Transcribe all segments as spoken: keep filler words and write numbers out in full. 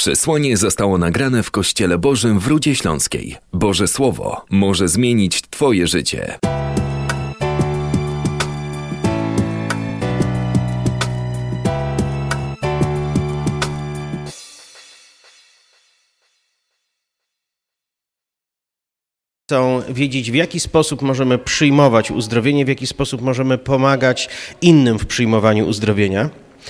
Przesłanie zostało nagrane w Kościele Bożym w Rudzie Śląskiej. Boże Słowo może zmienić Twoje życie. Chcą wiedzieć, w jaki sposób możemy przyjmować uzdrowienie, w jaki sposób możemy pomagać innym w przyjmowaniu uzdrowienia.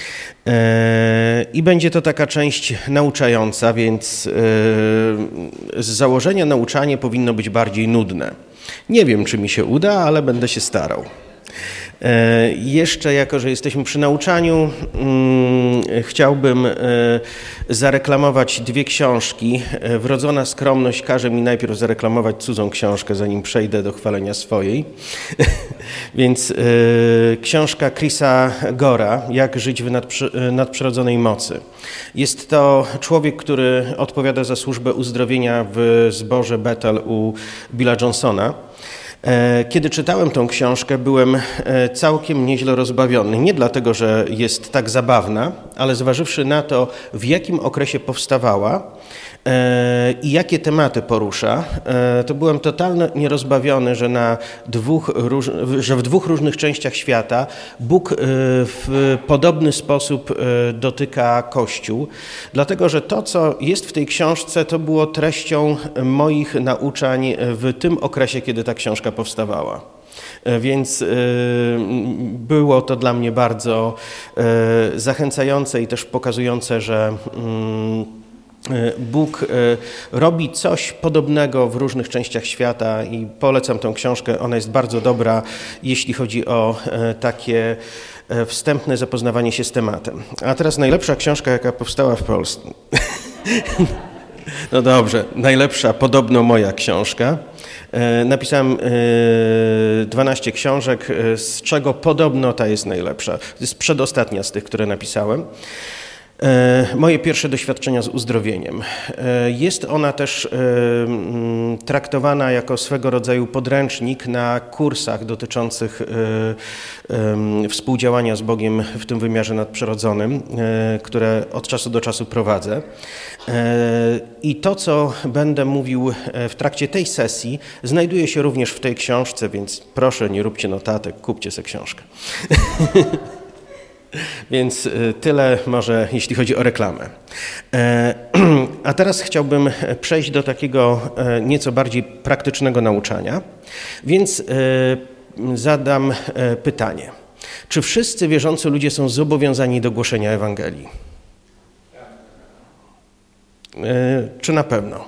I będzie to taka część nauczająca, więc z założenia nauczanie powinno być bardziej nudne. Nie wiem, czy mi się uda, ale będę się starał. Jeszcze, jako że jesteśmy przy nauczaniu, chciałbym zareklamować dwie książki. Wrodzona skromność każe mi najpierw zareklamować cudzą książkę, zanim przejdę do chwalenia swojej. Więc książka Chrisa Gora, Jak żyć w nadprzyrodzonej mocy. Jest to człowiek, który odpowiada za służbę uzdrowienia w zborze Bethel u Billa Johnsona. Kiedy czytałem tą książkę, byłem całkiem nieźle rozbawiony. Nie dlatego, że jest tak zabawna, ale zważywszy na to, w jakim okresie powstawała i jakie tematy porusza, to byłem totalnie rozbawiony, że, na dwóch, że w dwóch różnych częściach świata Bóg w podobny sposób dotyka Kościół. Dlatego, że to, co jest w tej książce, to było treścią moich nauczań w tym okresie, kiedy ta książka powstawała. Więc było to dla mnie bardzo zachęcające i też pokazujące, że Bóg robi coś podobnego w różnych częściach świata i polecam tę książkę. Ona jest bardzo dobra, jeśli chodzi o takie wstępne zapoznawanie się z tematem. A teraz najlepsza książka, jaka powstała w Polsce. No dobrze, najlepsza podobno moja książka. Napisałem dwanaście książek, z czego podobno ta jest najlepsza. To jest przedostatnia z tych, które napisałem. Moje pierwsze doświadczenia z uzdrowieniem. Jest ona też traktowana jako swego rodzaju podręcznik na kursach dotyczących współdziałania z Bogiem w tym wymiarze nadprzyrodzonym, które od czasu do czasu prowadzę. I to, co będę mówił w trakcie tej sesji, znajduje się również w tej książce, więc proszę, nie róbcie notatek, kupcie sobie książkę. Więc tyle może, jeśli chodzi o reklamę. A teraz chciałbym przejść do takiego nieco bardziej praktycznego nauczania, więc zadam pytanie. Czy wszyscy wierzący ludzie są zobowiązani do głoszenia Ewangelii? Czy na pewno?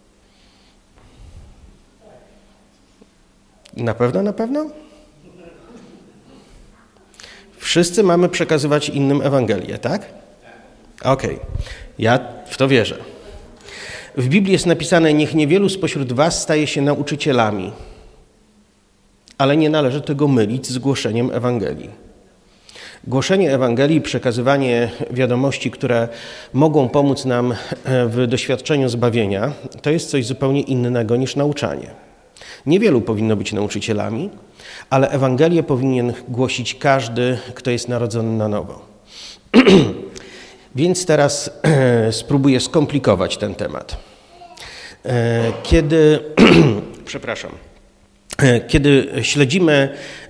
Na pewno, na pewno? Wszyscy mamy przekazywać innym Ewangelię, tak? Okej, okay. Ja w to wierzę. W Biblii jest napisane, niech niewielu spośród was staje się nauczycielami, ale nie należy tego mylić z głoszeniem Ewangelii. Głoszenie Ewangelii, przekazywanie wiadomości, które mogą pomóc nam w doświadczeniu zbawienia, to jest coś zupełnie innego niż nauczanie. Niewielu powinno być nauczycielami, ale Ewangelię powinien głosić każdy, kto jest narodzony na nowo. Więc teraz spróbuję skomplikować ten temat. Kiedy, przepraszam, kiedy śledzimy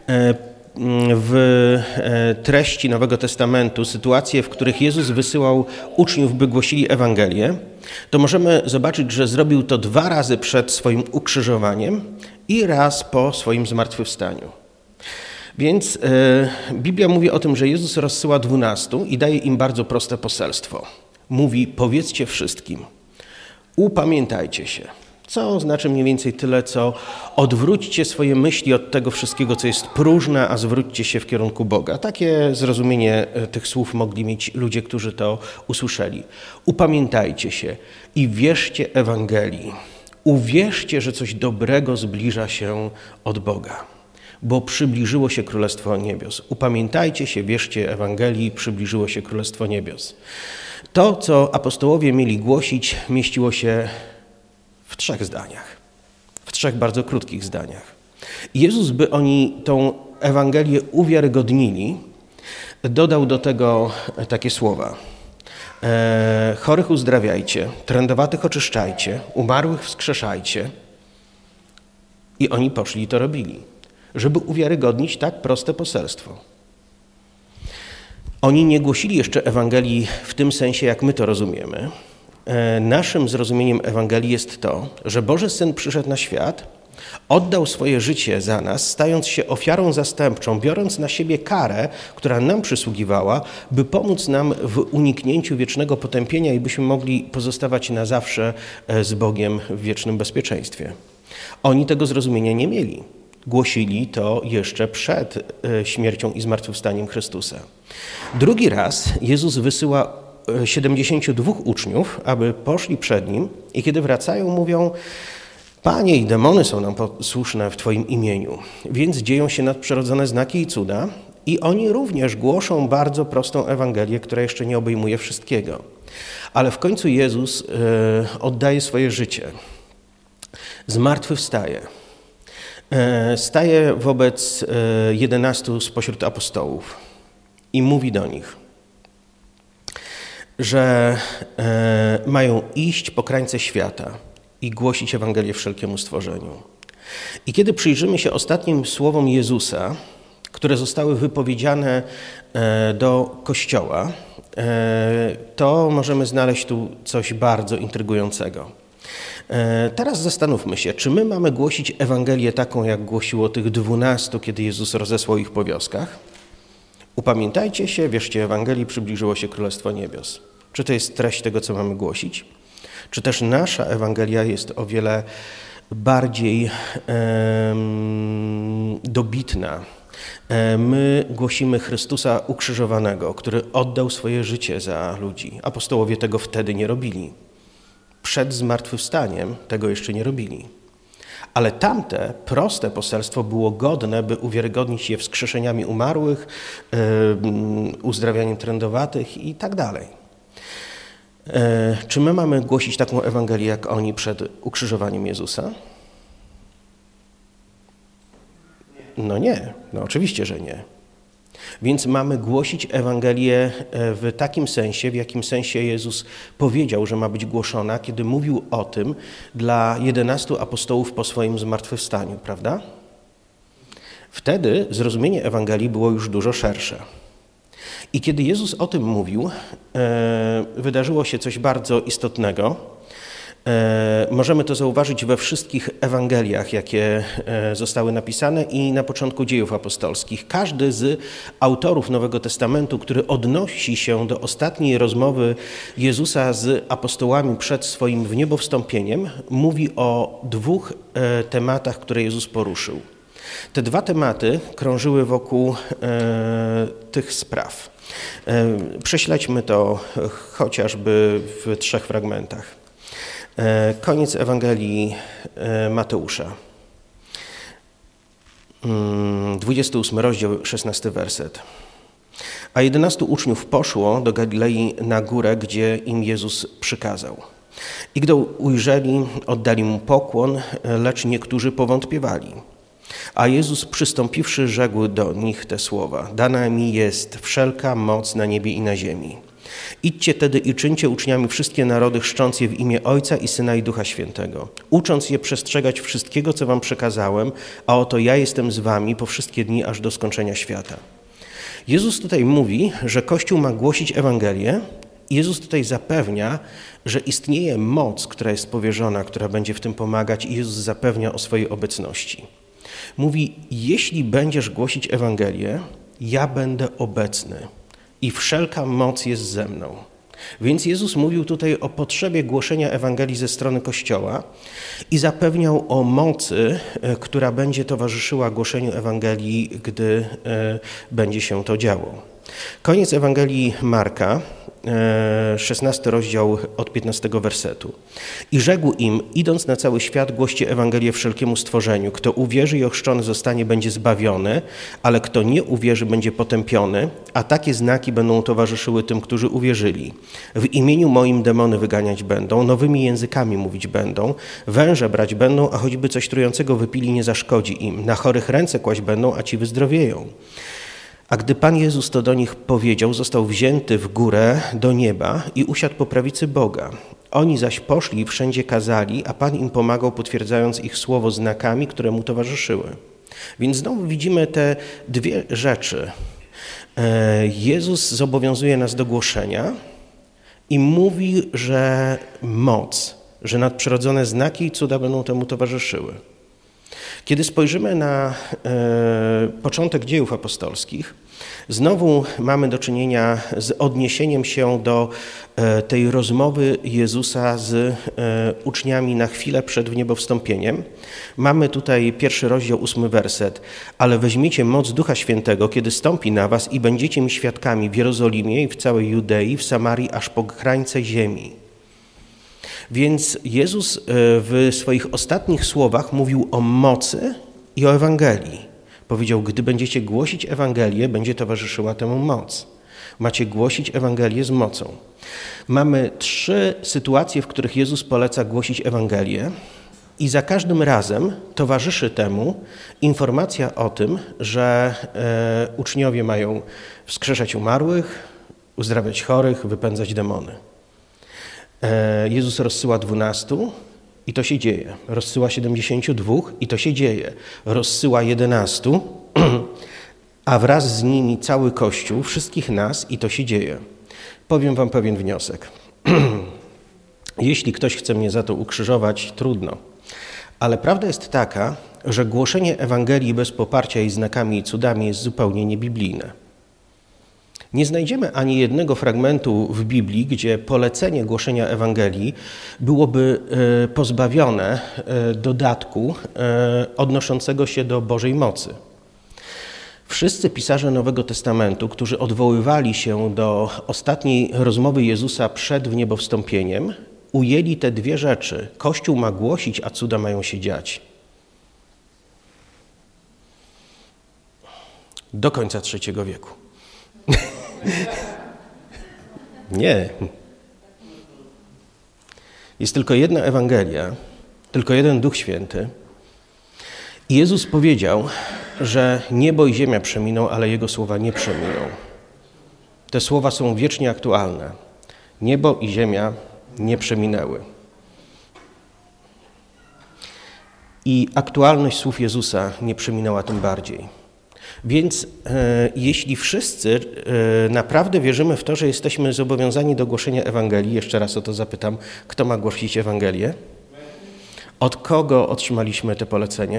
w treści Nowego Testamentu sytuacje, w których Jezus wysyłał uczniów, by głosili Ewangelię, to możemy zobaczyć, że zrobił to dwa razy przed swoim ukrzyżowaniem i raz po swoim zmartwychwstaniu. Więc e, Biblia mówi o tym, że Jezus rozsyła dwunastu i daje im bardzo proste poselstwo. Mówi, powiedzcie wszystkim, upamiętajcie się. Co znaczy mniej więcej tyle, co odwróćcie swoje myśli od tego wszystkiego, co jest próżne, a zwróćcie się w kierunku Boga. Takie zrozumienie tych słów mogli mieć ludzie, którzy to usłyszeli. Upamiętajcie się i wierzcie Ewangelii. Uwierzcie, że coś dobrego zbliża się od Boga, bo przybliżyło się Królestwo Niebios. Upamiętajcie się, wierzcie Ewangelii, przybliżyło się Królestwo Niebios. To, co apostołowie mieli głosić, mieściło się w trzech zdaniach, w trzech bardzo krótkich zdaniach. Jezus, by oni tą Ewangelię uwiarygodnili, dodał do tego takie słowa. E, chorych uzdrawiajcie, trędowatych oczyszczajcie, umarłych wskrzeszajcie. I oni poszli i to robili, żeby uwiarygodnić tak proste poselstwo. Oni nie głosili jeszcze Ewangelii w tym sensie, jak my to rozumiemy. E, naszym zrozumieniem Ewangelii jest to, że Boży Syn przyszedł na świat, oddał swoje życie za nas, stając się ofiarą zastępczą, biorąc na siebie karę, która nam przysługiwała, by pomóc nam w uniknięciu wiecznego potępienia i byśmy mogli pozostawać na zawsze z Bogiem w wiecznym bezpieczeństwie. Oni tego zrozumienia nie mieli. Głosili to jeszcze przed śmiercią i zmartwychwstaniem Chrystusa. Drugi raz Jezus wysyła siedemdziesięciu dwóch uczniów, aby poszli przed Nim i kiedy wracają, mówią: Panie, i demony są nam posłuszne w Twoim imieniu, więc dzieją się nadprzyrodzone znaki i cuda i oni również głoszą bardzo prostą Ewangelię, która jeszcze nie obejmuje wszystkiego. Ale w końcu Jezus y, oddaje swoje życie, zmartwychwstaje, y, staje wobec y, jedenastu spośród apostołów i mówi do nich, że y, mają iść po krańce świata i głosić Ewangelię wszelkiemu stworzeniu. I kiedy przyjrzymy się ostatnim słowom Jezusa, które zostały wypowiedziane do Kościoła, to możemy znaleźć tu coś bardzo intrygującego. Teraz zastanówmy się, czy my mamy głosić Ewangelię taką, jak głosiło tych dwunastu, kiedy Jezus rozesłał ich po wioskach? Upamiętajcie się, wierzcie Ewangelii, przybliżyło się Królestwo Niebios. Czy to jest treść tego, co mamy głosić? Czy też nasza Ewangelia jest o wiele bardziej um, dobitna? My głosimy Chrystusa ukrzyżowanego, który oddał swoje życie za ludzi. Apostołowie tego wtedy nie robili. Przed zmartwychwstaniem tego jeszcze nie robili. Ale tamte proste poselstwo było godne, by uwiarygodnić je wskrzeszeniami umarłych, um, uzdrawianiem trędowatych i tak dalej. Czy my mamy głosić taką Ewangelię, jak oni przed ukrzyżowaniem Jezusa? No nie, no oczywiście, że nie. Więc mamy głosić Ewangelię w takim sensie, w jakim sensie Jezus powiedział, że ma być głoszona, kiedy mówił o tym dla jedenastu apostołów po swoim zmartwychwstaniu, prawda? Wtedy zrozumienie Ewangelii było już dużo szersze. I kiedy Jezus o tym mówił, e, wydarzyło się coś bardzo istotnego. E, możemy to zauważyć we wszystkich Ewangeliach, jakie e, zostały napisane i na początku dziejów apostolskich. Każdy z autorów Nowego Testamentu, który odnosi się do ostatniej rozmowy Jezusa z apostołami przed swoim wniebowstąpieniem, mówi o dwóch e, tematach, które Jezus poruszył. Te dwa tematy krążyły wokół e, tych spraw. E, prześledźmy to chociażby w trzech fragmentach. E, koniec Ewangelii e, Mateusza. dwudziesty ósmy rozdział, szesnasty werset. A jedenastu uczniów poszło do Galilei na górę, gdzie im Jezus przykazał. I gdy ujrzeli, oddali mu pokłon, lecz niektórzy powątpiewali. A Jezus przystąpiwszy, rzekł do nich te słowa: Dana mi jest wszelka moc na niebie i na ziemi. Idźcie tedy i czyńcie uczniami wszystkie narody, chrzcząc je w imię Ojca i Syna i Ducha Świętego, ucząc je przestrzegać wszystkiego, co wam przekazałem, a oto ja jestem z wami po wszystkie dni, aż do skończenia świata. Jezus tutaj mówi, że Kościół ma głosić Ewangelię. Jezus tutaj zapewnia, że istnieje moc, która jest powierzona, która będzie w tym pomagać, i Jezus zapewnia o swojej obecności. Mówi, jeśli będziesz głosić Ewangelię, ja będę obecny i wszelka moc jest ze mną. Więc Jezus mówił tutaj o potrzebie głoszenia Ewangelii ze strony Kościoła i zapewniał o mocy, która będzie towarzyszyła głoszeniu Ewangelii, gdy będzie się to działo. Koniec Ewangelii Marka, szesnasty rozdział od piętnastego wersetu. I rzekł im, idąc na cały świat, głoście Ewangelię wszelkiemu stworzeniu. Kto uwierzy i ochrzczony zostanie, będzie zbawiony, ale kto nie uwierzy, będzie potępiony, a takie znaki będą towarzyszyły tym, którzy uwierzyli. W imieniu moim demony wyganiać będą, nowymi językami mówić będą, węże brać będą, a choćby coś trującego wypili, nie zaszkodzi im. Na chorych ręce kłaść będą, a ci wyzdrowieją. A gdy Pan Jezus to do nich powiedział, został wzięty w górę do nieba i usiadł po prawicy Boga. Oni zaś poszli i wszędzie kazali, a Pan im pomagał, potwierdzając ich słowo znakami, które mu towarzyszyły. Więc znowu widzimy te dwie rzeczy. Jezus zobowiązuje nas do głoszenia i mówi, że moc, że nadprzyrodzone znaki i cuda będą temu towarzyszyły. Kiedy spojrzymy na e, początek dziejów apostolskich, znowu mamy do czynienia z odniesieniem się do e, tej rozmowy Jezusa z e, uczniami na chwilę przed wniebowstąpieniem. Mamy tutaj pierwszy rozdział, ósmy werset. Ale weźmiecie moc Ducha Świętego, kiedy stąpi na was i będziecie mi świadkami w Jerozolimie i w całej Judei, w Samarii, aż po krańce ziemi. Więc Jezus w swoich ostatnich słowach mówił o mocy i o Ewangelii. Powiedział, gdy będziecie głosić Ewangelię, będzie towarzyszyła temu moc. Macie głosić Ewangelię z mocą. Mamy trzy sytuacje, w których Jezus poleca głosić Ewangelię i za każdym razem towarzyszy temu informacja o tym, że e, uczniowie mają wskrzeszać umarłych, uzdrawiać chorych, wypędzać demony. Jezus rozsyła dwunastu i to się dzieje. Rozsyła siedemdziesięciu dwóch i to się dzieje. Rozsyła jedenastu, a wraz z nimi cały Kościół, wszystkich nas i to się dzieje. Powiem wam pewien wniosek. Jeśli ktoś chce mnie za to ukrzyżować, trudno. Ale prawda jest taka, że głoszenie Ewangelii bez poparcia jej znakami i cudami jest zupełnie niebiblijne. Nie znajdziemy ani jednego fragmentu w Biblii, gdzie polecenie głoszenia Ewangelii byłoby pozbawione dodatku odnoszącego się do Bożej mocy. Wszyscy pisarze Nowego Testamentu, którzy odwoływali się do ostatniej rozmowy Jezusa przed wniebowstąpieniem, ujęli te dwie rzeczy. Kościół ma głosić, a cuda mają się dziać. Do końca trzeciego wieku. Nie. Jest tylko jedna Ewangelia, tylko jeden Duch Święty. I Jezus powiedział, że niebo i ziemia przeminą, ale Jego słowa nie przeminą. Te słowa są wiecznie aktualne. Niebo i ziemia nie przeminęły. I aktualność słów Jezusa nie przeminęła tym bardziej. Więc e, jeśli wszyscy e, naprawdę wierzymy w to, że jesteśmy zobowiązani do głoszenia Ewangelii, jeszcze raz o to zapytam, kto ma głosić Ewangelię? Od kogo otrzymaliśmy to polecenie?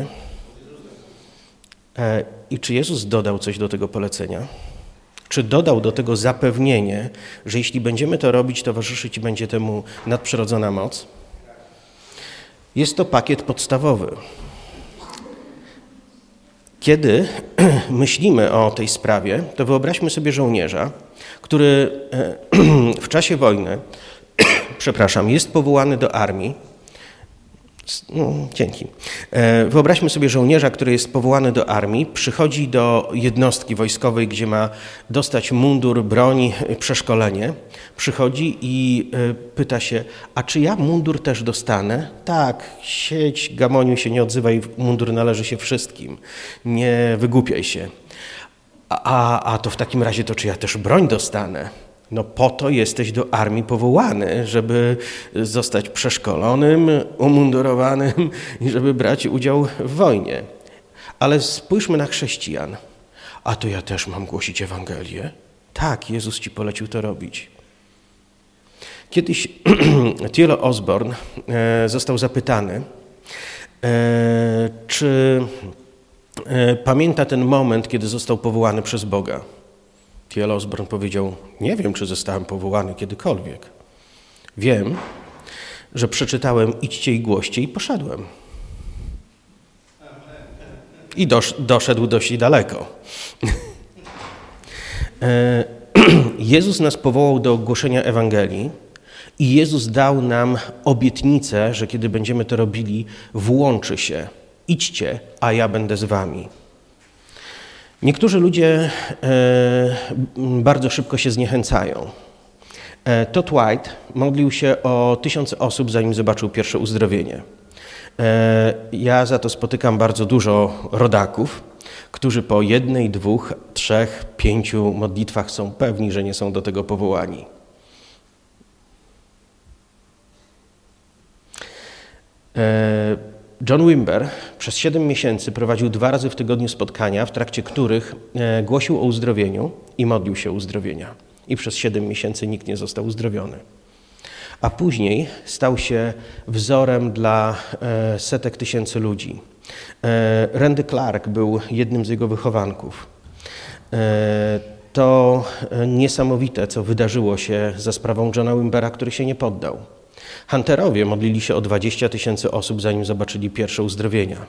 E, I czy Jezus dodał coś do tego polecenia? Czy dodał do tego zapewnienie, że jeśli będziemy to robić, towarzyszyć będzie temu nadprzyrodzona moc? Jest to pakiet podstawowy. Kiedy myślimy o tej sprawie, to wyobraźmy sobie żołnierza, który w czasie wojny, przepraszam, jest powołany do armii. No, dzięki. Wyobraźmy sobie żołnierza, który jest powołany do armii, przychodzi do jednostki wojskowej, gdzie ma dostać mundur, broń, przeszkolenie. Przychodzi i pyta się, a czy ja mundur też dostanę? Tak, siedź, gamoniu się, nie odzywaj, mundur należy się wszystkim. Nie wygłupiaj się. A, a to w takim razie to czy ja też broń dostanę? No po to jesteś do armii powołany, żeby zostać przeszkolonym, umundurowanym i żeby brać udział w wojnie. Ale spójrzmy na chrześcijan. A to ja też mam głosić Ewangelię? Tak, Jezus ci polecił to robić. Kiedyś T L Osborne został zapytany, czy pamięta ten moment, kiedy został powołany przez Boga. T L Osborne powiedział, nie wiem, czy zostałem powołany kiedykolwiek. Wiem, że przeczytałem idźcie i głoście i poszedłem. I dosz, doszedł dość daleko. Jezus nas powołał do głoszenia Ewangelii i Jezus dał nam obietnicę, że kiedy będziemy to robili, włączy się. Idźcie, a ja będę z wami. Niektórzy ludzie e, bardzo szybko się zniechęcają. E, Todd White modlił się o tysiąc osób, zanim zobaczył pierwsze uzdrowienie. E, ja za to spotykam bardzo dużo rodaków, którzy po jednej, dwóch, trzech, pięciu modlitwach są pewni, że nie są do tego powołani. John Wimber przez siedem miesięcy prowadził dwa razy w tygodniu spotkania, w trakcie których głosił o uzdrowieniu i modlił się o uzdrowienia. I przez siedem miesięcy nikt nie został uzdrowiony. A później stał się wzorem dla setek tysięcy ludzi. Randy Clark był jednym z jego wychowanków. To niesamowite, co wydarzyło się za sprawą Johna Wimbera, który się nie poddał. Hunterowie modlili się o dwadzieścia tysięcy osób, zanim zobaczyli pierwsze uzdrowienia.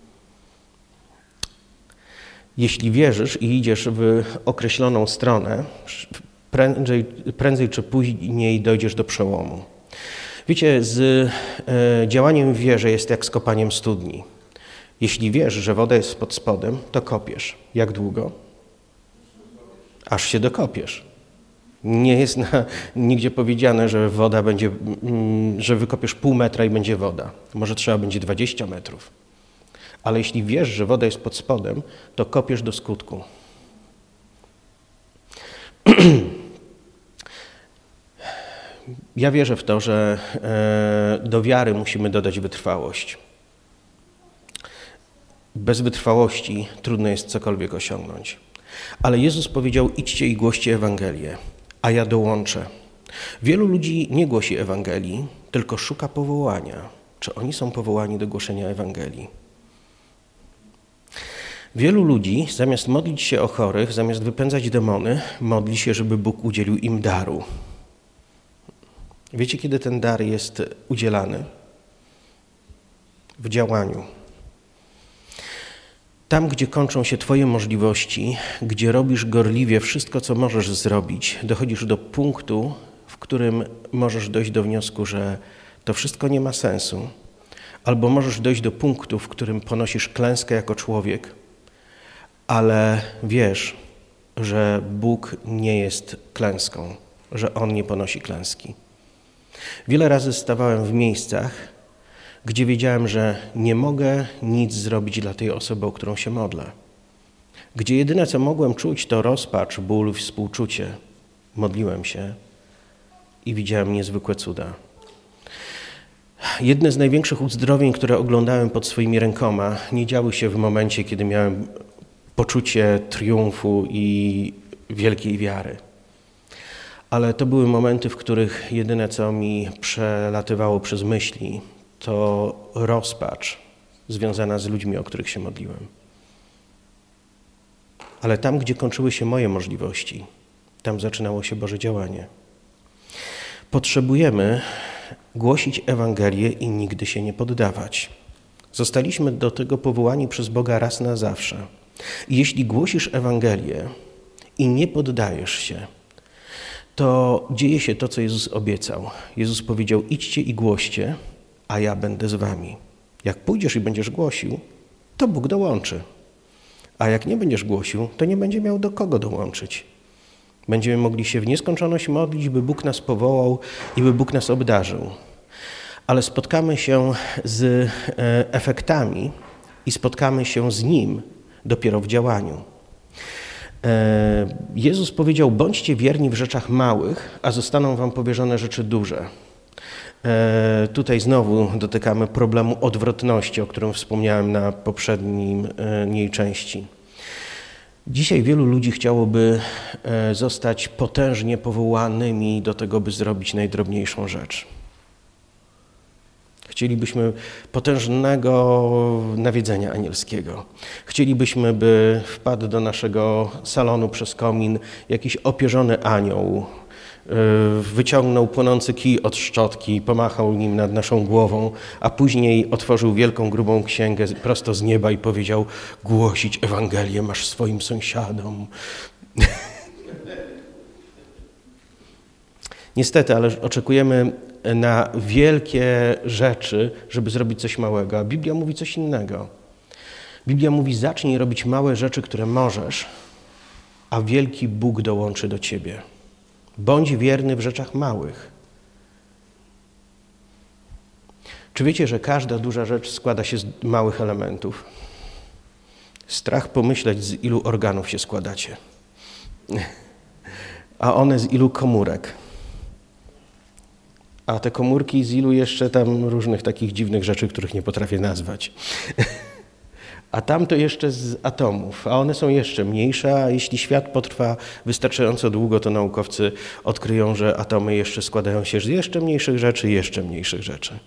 Jeśli wierzysz i idziesz w określoną stronę, prędzej, prędzej czy później dojdziesz do przełomu. Wiecie, z e, działaniem w wierze jest jak z kopaniem studni. Jeśli wiesz, że woda jest pod spodem, to kopiesz. Jak długo? Aż się dokopiesz. Nie jest na, nigdzie powiedziane, że woda będzie, że wykopiesz pół metra i będzie woda. Może trzeba będzie dwadzieścia metrów. Ale jeśli wiesz, że woda jest pod spodem, to kopiesz do skutku. Ja wierzę w to, że do wiary musimy dodać wytrwałość. Bez wytrwałości trudno jest cokolwiek osiągnąć. Ale Jezus powiedział: idźcie i głoście Ewangelię, a ja dołączę. Wielu ludzi nie głosi Ewangelii, tylko szuka powołania. Czy oni są powołani do głoszenia Ewangelii? Wielu ludzi, zamiast modlić się o chorych, zamiast wypędzać demony, modli się, żeby Bóg udzielił im daru. Wiecie, kiedy ten dar jest udzielany? W działaniu. Tam, gdzie kończą się Twoje możliwości, gdzie robisz gorliwie wszystko, co możesz zrobić, dochodzisz do punktu, w którym możesz dojść do wniosku, że to wszystko nie ma sensu, albo możesz dojść do punktu, w którym ponosisz klęskę jako człowiek, ale wiesz, że Bóg nie jest klęską, że On nie ponosi klęski. Wiele razy stawałem w miejscach, gdzie wiedziałem, że nie mogę nic zrobić dla tej osoby, o którą się modlę. Gdzie jedyne, co mogłem czuć, to rozpacz, ból, współczucie. Modliłem się i widziałem niezwykłe cuda. Jedne z największych uzdrowień, które oglądałem pod swoimi rękoma, nie działy się w momencie, kiedy miałem poczucie triumfu i wielkiej wiary. Ale to były momenty, w których jedyne, co mi przelatywało przez myśli, to rozpacz związana z ludźmi, o których się modliłem. Ale tam, gdzie kończyły się moje możliwości, tam zaczynało się Boże działanie. Potrzebujemy głosić Ewangelię i nigdy się nie poddawać. Zostaliśmy do tego powołani przez Boga raz na zawsze. I jeśli głosisz Ewangelię i nie poddajesz się, to dzieje się to, co Jezus obiecał. Jezus powiedział: idźcie i głoście, a ja będę z wami. Jak pójdziesz i będziesz głosił, to Bóg dołączy. A jak nie będziesz głosił, to nie będzie miał do kogo dołączyć. Będziemy mogli się w nieskończoność modlić, by Bóg nas powołał i by Bóg nas obdarzył. Ale spotkamy się z efektami i spotkamy się z Nim dopiero w działaniu. Jezus powiedział: bądźcie wierni w rzeczach małych, a zostaną wam powierzone rzeczy duże. Tutaj znowu dotykamy problemu odwrotności, o którym wspomniałem na poprzedniej części. Dzisiaj wielu ludzi chciałoby zostać potężnie powołanymi do tego, by zrobić najdrobniejszą rzecz. Chcielibyśmy potężnego nawiedzenia anielskiego. Chcielibyśmy, by wpadł do naszego salonu przez komin jakiś opierzony anioł, wyciągnął płonący kij od szczotki, pomachał nim nad naszą głową, a później otworzył wielką, grubą księgę prosto z nieba i powiedział: głosić Ewangelię masz swoim sąsiadom. Niestety, ale oczekujemy na wielkie rzeczy, żeby zrobić coś małego, a Biblia mówi coś innego. Biblia mówi: zacznij robić małe rzeczy, które możesz, a wielki Bóg dołączy do ciebie. Bądź wierny w rzeczach małych. Czy wiecie, że każda duża rzecz składa się z małych elementów? Strach pomyśleć, z ilu organów się składacie, a one z ilu komórek. A te komórki z ilu jeszcze tam różnych takich dziwnych rzeczy, których nie potrafię nazwać. A tamto jeszcze z atomów, a one są jeszcze mniejsze, a jeśli świat potrwa wystarczająco długo, to naukowcy odkryją, że atomy jeszcze składają się z jeszcze mniejszych rzeczy, jeszcze mniejszych rzeczy.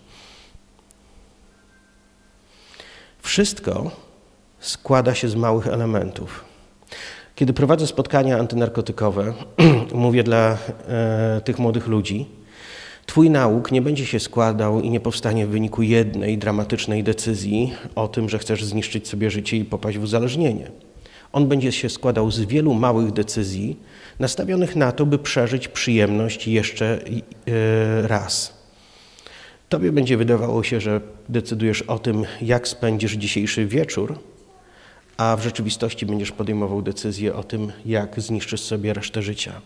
Wszystko składa się z małych elementów. Kiedy prowadzę spotkania antynarkotykowe, mówię dla e, tych młodych ludzi, twój nauk nie będzie się składał i nie powstanie w wyniku jednej dramatycznej decyzji o tym, że chcesz zniszczyć sobie życie i popaść w uzależnienie. On będzie się składał z wielu małych decyzji nastawionych na to, by przeżyć przyjemność jeszcze e, raz. Tobie będzie wydawało się, że decydujesz o tym, jak spędzisz dzisiejszy wieczór, a w rzeczywistości będziesz podejmował decyzję o tym, jak zniszczysz sobie resztę życia.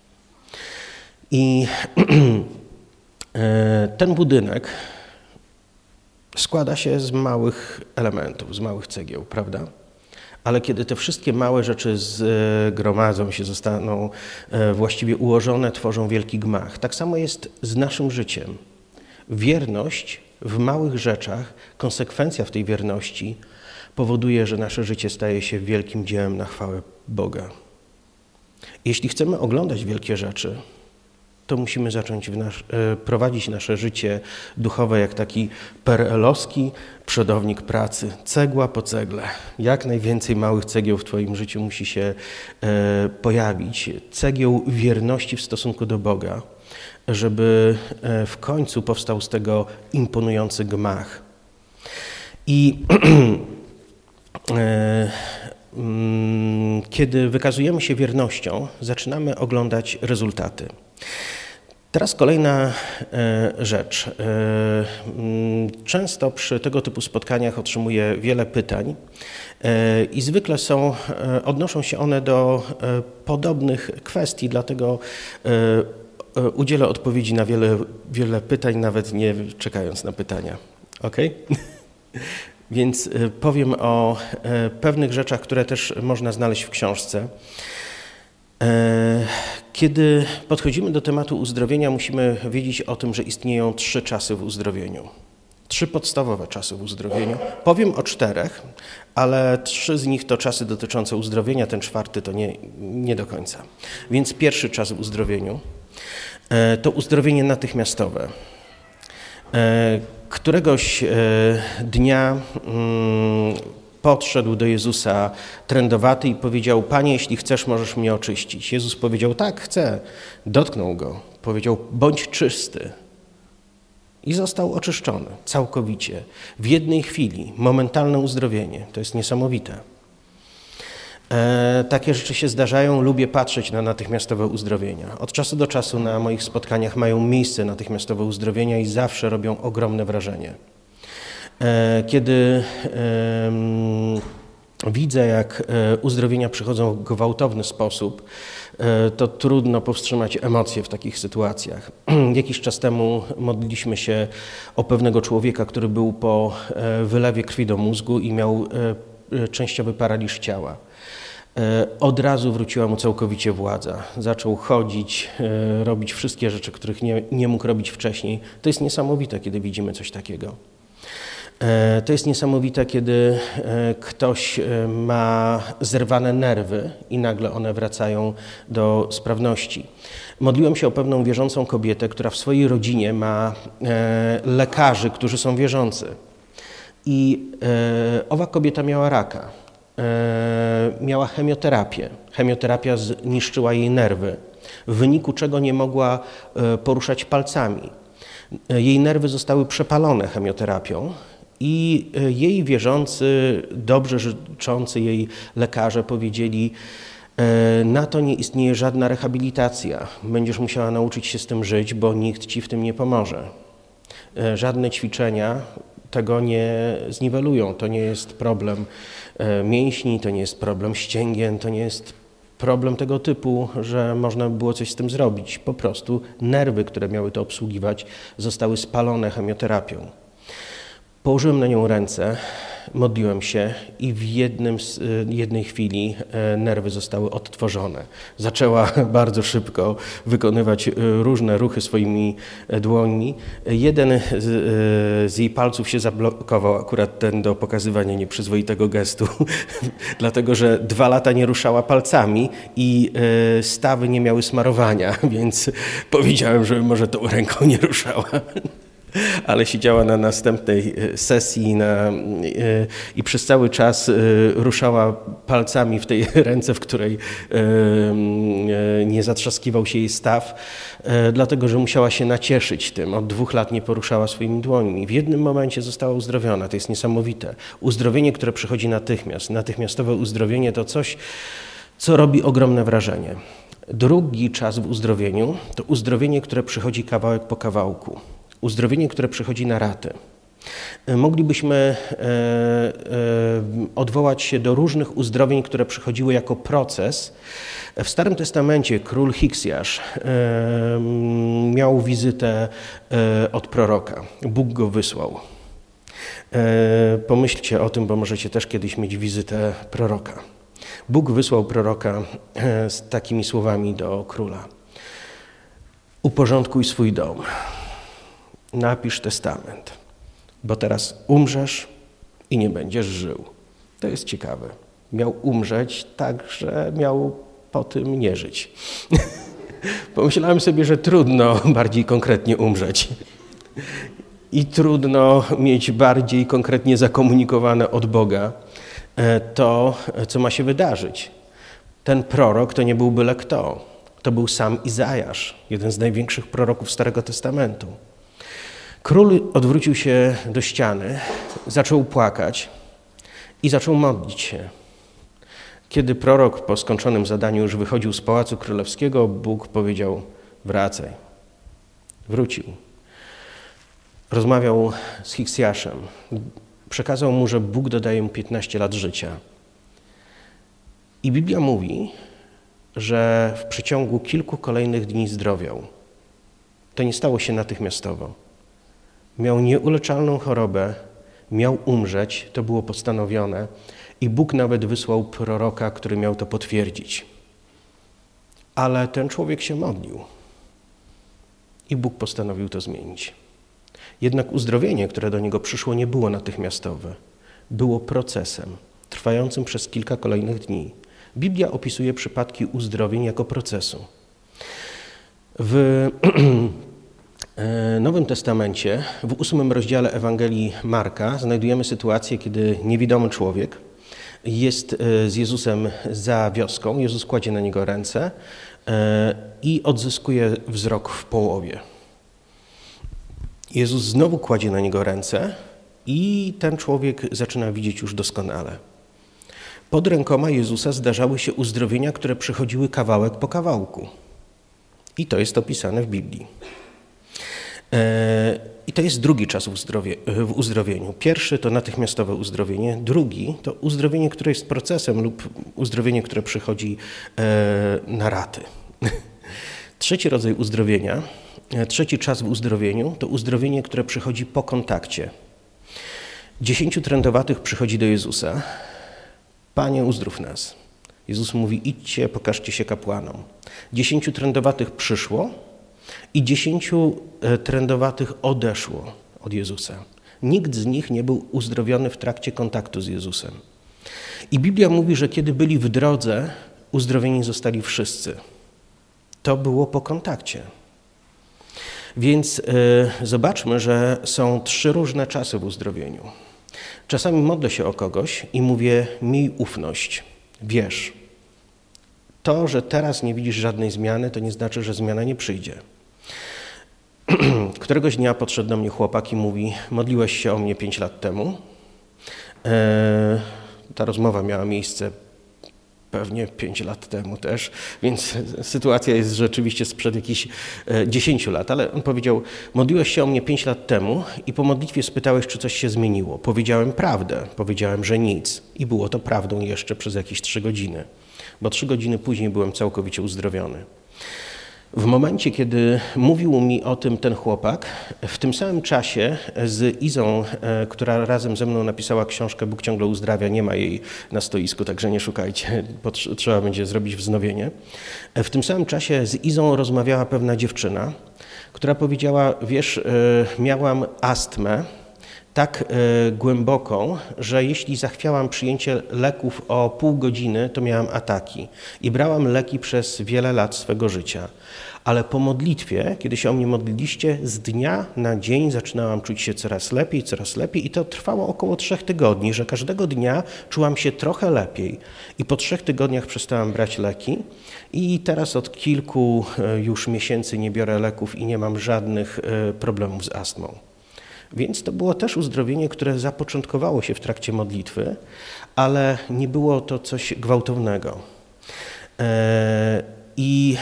I ten budynek składa się z małych elementów, z małych cegieł, prawda? Ale kiedy te wszystkie małe rzeczy zgromadzą się, zostaną właściwie ułożone, tworzą wielki gmach. Tak samo jest z naszym życiem. Wierność w małych rzeczach, konsekwencja w tej wierności powoduje, że nasze życie staje się wielkim dziełem na chwałę Boga. Jeśli chcemy oglądać wielkie rzeczy, to musimy zacząć w nasz, e, prowadzić nasze życie duchowe jak taki perelowski przodownik pracy, cegła po cegle. Jak najwięcej małych cegieł w twoim życiu musi się e, pojawić. Cegieł wierności w stosunku do Boga, żeby e, w końcu powstał z tego imponujący gmach. I e, mm, kiedy wykazujemy się wiernością, zaczynamy oglądać rezultaty. Teraz kolejna e, rzecz. E, m, często przy tego typu spotkaniach otrzymuję wiele pytań e, i zwykle są, e, odnoszą się one do e, podobnych kwestii, dlatego e, e, udzielę odpowiedzi na wiele, wiele pytań, nawet nie czekając na pytania. Okej? Więc e, powiem o e, pewnych rzeczach, które też można znaleźć w książce. Kiedy podchodzimy do tematu uzdrowienia, musimy wiedzieć o tym, że istnieją trzy czasy w uzdrowieniu. Trzy podstawowe czasy w uzdrowieniu. Powiem o czterech, ale trzy z nich to czasy dotyczące uzdrowienia, ten czwarty to nie, nie do końca. Więc pierwszy czas w uzdrowieniu to uzdrowienie natychmiastowe. Któregoś dnia podszedł do Jezusa trędowaty i powiedział: Panie, jeśli chcesz, możesz mnie oczyścić. Jezus powiedział: tak, chcę. Dotknął go. Powiedział: bądź czysty. I został oczyszczony całkowicie. W jednej chwili. Momentalne uzdrowienie. To jest niesamowite. E, takie rzeczy się zdarzają. Lubię patrzeć na natychmiastowe uzdrowienia. Od czasu do czasu na moich spotkaniach mają miejsce natychmiastowe uzdrowienia i zawsze robią ogromne wrażenie. Kiedy widzę, jak uzdrowienia przychodzą w gwałtowny sposób, to trudno powstrzymać emocje w takich sytuacjach. Jakiś czas temu modliliśmy się o pewnego człowieka, który był po wylewie krwi do mózgu i miał częściowy paraliż ciała. Od razu wróciła mu całkowicie władza. Zaczął chodzić, robić wszystkie rzeczy, których nie, nie mógł robić wcześniej. To jest niesamowite, kiedy widzimy coś takiego. To jest niesamowite, kiedy ktoś ma zerwane nerwy i nagle one wracają do sprawności. Modliłem się o pewną wierzącą kobietę, która w swojej rodzinie ma lekarzy, którzy są wierzący. I owa kobieta miała raka. Miała chemioterapię. Chemioterapia zniszczyła jej nerwy, w wyniku czego nie mogła poruszać palcami. Jej nerwy zostały przepalone chemioterapią. I jej wierzący, dobrze życzący jej lekarze powiedzieli: na to nie istnieje żadna rehabilitacja. Będziesz musiała nauczyć się z tym żyć, bo nikt ci w tym nie pomoże. Żadne ćwiczenia tego nie zniwelują. To nie jest problem mięśni, to nie jest problem ścięgien, to nie jest problem tego typu, że można by było coś z tym zrobić. Po prostu nerwy, które miały to obsługiwać, zostały spalone chemioterapią. Położyłem na nią ręce modliłem się i w jednym, jednej chwili nerwy zostały odtworzone. Zaczęła bardzo szybko wykonywać różne ruchy swoimi dłońmi. Jeden z, z jej palców się zablokował, akurat ten do pokazywania nieprzyzwoitego gestu, dlatego że dwa lata nie ruszała palcami i stawy nie miały smarowania, więc powiedziałem, że może tą ręką nie ruszała. Ale siedziała na następnej sesji na, i przez cały czas ruszała palcami w tej ręce, w której nie zatrzaskiwał się jej staw, dlatego że musiała się nacieszyć tym. Od dwóch lat nie poruszała swoimi dłońmi. W jednym momencie została uzdrowiona. To jest niesamowite. Uzdrowienie, które przychodzi natychmiast. Natychmiastowe uzdrowienie to coś, co robi ogromne wrażenie. Drugi czas w uzdrowieniu to uzdrowienie, które przychodzi kawałek po kawałku. Uzdrowienie, które przychodzi na raty. Moglibyśmy odwołać się do różnych uzdrowień, które przychodziły jako proces. W Starym Testamencie król Hiksjasz miał wizytę od proroka. Bóg go wysłał. Pomyślcie o tym, bo możecie też kiedyś mieć wizytę proroka. Bóg wysłał proroka z takimi słowami do króla. Uporządkuj swój dom. Napisz testament, bo teraz umrzesz i nie będziesz żył. To jest ciekawe. Miał umrzeć tak, że miał po tym nie żyć. Pomyślałem sobie, że trudno bardziej konkretnie umrzeć. I trudno mieć bardziej konkretnie zakomunikowane od Boga to, co ma się wydarzyć. Ten prorok to nie był byle kto. To był sam Izajasz, jeden z największych proroków Starego Testamentu. Król odwrócił się do ściany, zaczął płakać i zaczął modlić się. Kiedy prorok po skończonym zadaniu już wychodził z Pałacu Królewskiego, Bóg powiedział: wracaj. Wrócił. Rozmawiał z Hiksjaszem. Przekazał mu, że Bóg dodaje mu piętnaście lat życia. I Biblia mówi, że w przeciągu kilku kolejnych dni zdrowiał. To nie stało się natychmiastowo. Miał nieuleczalną chorobę, miał umrzeć, to było postanowione i Bóg nawet wysłał proroka, który miał to potwierdzić. Ale ten człowiek się modlił i Bóg postanowił to zmienić. Jednak uzdrowienie, które do niego przyszło, nie było natychmiastowe. Było procesem, trwającym przez kilka kolejnych dni. Biblia opisuje przypadki uzdrowień jako procesu. W Nowym Testamencie, w ósmym rozdziale Ewangelii Marka, znajdujemy sytuację, kiedy niewidomy człowiek jest z Jezusem za wioską. Jezus kładzie na niego ręce i odzyskuje wzrok w połowie. Jezus znowu kładzie na niego ręce i ten człowiek zaczyna widzieć już doskonale. Pod rękoma Jezusa zdarzały się uzdrowienia, które przychodziły kawałek po kawałku. I to jest opisane w Biblii. I to jest drugi czas w uzdrowieniu. Pierwszy to natychmiastowe uzdrowienie, drugi to uzdrowienie, które jest procesem lub uzdrowienie, które przychodzi na raty. Trzeci rodzaj uzdrowienia, trzeci czas w uzdrowieniu to uzdrowienie, które przychodzi po kontakcie. Dziesięciu trędowatych przychodzi do Jezusa. Panie, uzdrów nas. Jezus mówi: idźcie, pokażcie się kapłanom. Dziesięciu trędowatych przyszło i dziesięciu trędowatych odeszło od Jezusa. Nikt z nich nie był uzdrowiony w trakcie kontaktu z Jezusem. I Biblia mówi, że kiedy byli w drodze, uzdrowieni zostali wszyscy. To było po kontakcie. Więc y, zobaczmy, że są trzy różne czasy w uzdrowieniu. Czasami modlę się o kogoś i mówię: miej ufność, wierz. To, że teraz nie widzisz żadnej zmiany, to nie znaczy, że zmiana nie przyjdzie. Któregoś dnia podszedł do mnie chłopak i mówi: modliłeś się o mnie pięć lat temu. E, ta rozmowa miała miejsce pewnie pięć lat temu też, więc sytuacja jest rzeczywiście sprzed jakichś dziesięciu lat, ale on powiedział: modliłeś się o mnie pięć lat temu i po modlitwie spytałeś, czy coś się zmieniło. Powiedziałem prawdę, powiedziałem, że nic i było to prawdą jeszcze przez jakieś trzy godziny, bo trzy godziny później byłem całkowicie uzdrowiony. W momencie, kiedy mówił mi o tym ten chłopak, w tym samym czasie z Izą, która razem ze mną napisała książkę Bóg ciągle uzdrawia, nie ma jej na stoisku, także nie szukajcie, bo trzeba będzie zrobić wznowienie. W tym samym czasie z Izą rozmawiała pewna dziewczyna, która powiedziała, wiesz, miałam astmę tak głęboką, że jeśli zachwiałam przyjęcie leków o pół godziny, to miałam ataki i brałam leki przez wiele lat swego życia. Ale po modlitwie, kiedy się o mnie modliliście, z dnia na dzień zaczynałam czuć się coraz lepiej, coraz lepiej i to trwało około trzech tygodni, że każdego dnia czułam się trochę lepiej i po trzech tygodniach przestałam brać leki i teraz od kilku już miesięcy nie biorę leków i nie mam żadnych problemów z astmą. Więc to było też uzdrowienie, które zapoczątkowało się w trakcie modlitwy, ale nie było to coś gwałtownego. I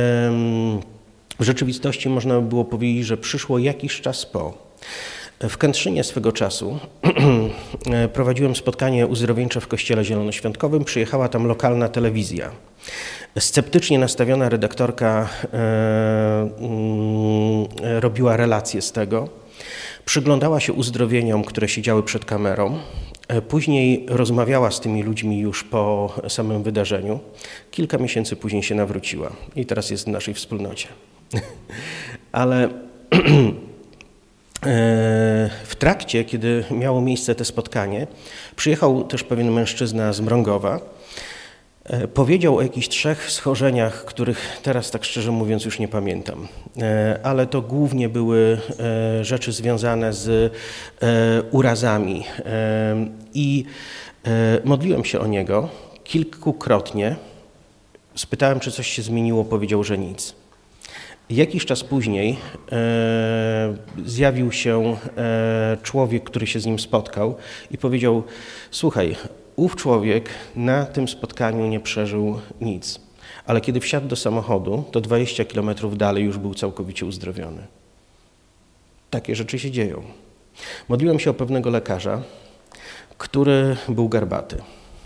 w rzeczywistości można by było powiedzieć, że przyszło jakiś czas po. W Kętrzynie swego czasu prowadziłem spotkanie uzdrowieńcze w Kościele Zielonoświątkowym. Przyjechała tam lokalna telewizja. Sceptycznie nastawiona redaktorka robiła relacje z tego. Przyglądała się uzdrowieniom, które się działy przed kamerą. Później rozmawiała z tymi ludźmi już po samym wydarzeniu. Kilka miesięcy później się nawróciła i teraz jest w naszej wspólnocie. Ale w trakcie, kiedy miało miejsce to spotkanie, przyjechał też pewien mężczyzna z Mrągowa. Powiedział o jakichś trzech schorzeniach, których teraz tak szczerze mówiąc już nie pamiętam, ale to głównie były rzeczy związane z urazami i modliłem się o niego kilkukrotnie, spytałem, czy coś się zmieniło, powiedział, że nic. Jakiś czas później zjawił się człowiek, który się z nim spotkał i powiedział, słuchaj, ów człowiek na tym spotkaniu nie przeżył nic, ale kiedy wsiadł do samochodu, to dwadzieścia kilometrów dalej już był całkowicie uzdrowiony. Takie rzeczy się dzieją. Modliłem się o pewnego lekarza, który był garbaty.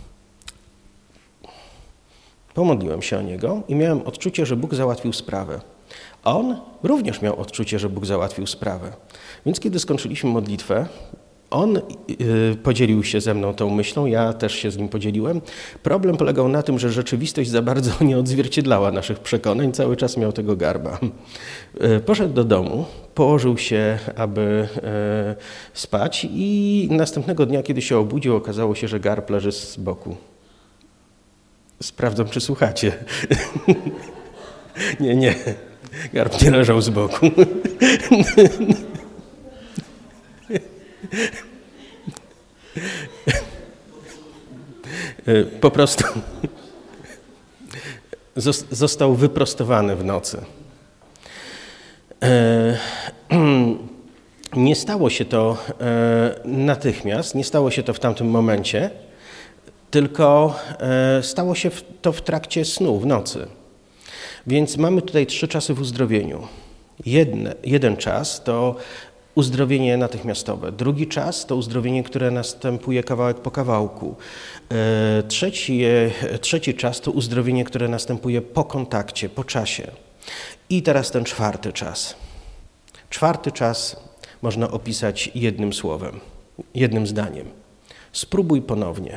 Pomodliłem się o niego i miałem odczucie, że Bóg załatwił sprawę. On również miał odczucie, że Bóg załatwił sprawę. Więc kiedy skończyliśmy modlitwę, on y, podzielił się ze mną tą myślą, ja też się z nim podzieliłem. Problem polegał na tym, że rzeczywistość za bardzo nie odzwierciedlała naszych przekonań, cały czas miał tego garba. Y, poszedł do domu, położył się, aby y, spać i następnego dnia, kiedy się obudził, okazało się, że garb leży z boku. Sprawdzam, czy słuchacie. nie, nie, garb nie leżał z boku. Po prostu został wyprostowany w nocy. Nie stało się to natychmiast, nie stało się to w tamtym momencie, tylko stało się to w trakcie snu, w nocy. Więc mamy tutaj trzy czasy w uzdrowieniu. Jedne, jeden czas to uzdrowienie natychmiastowe. Drugi czas to uzdrowienie, które następuje kawałek po kawałku. Trzeci, trzeci czas to uzdrowienie, które następuje po kontakcie, po czasie. I teraz ten czwarty czas. Czwarty czas można opisać jednym słowem, jednym zdaniem. Spróbuj ponownie.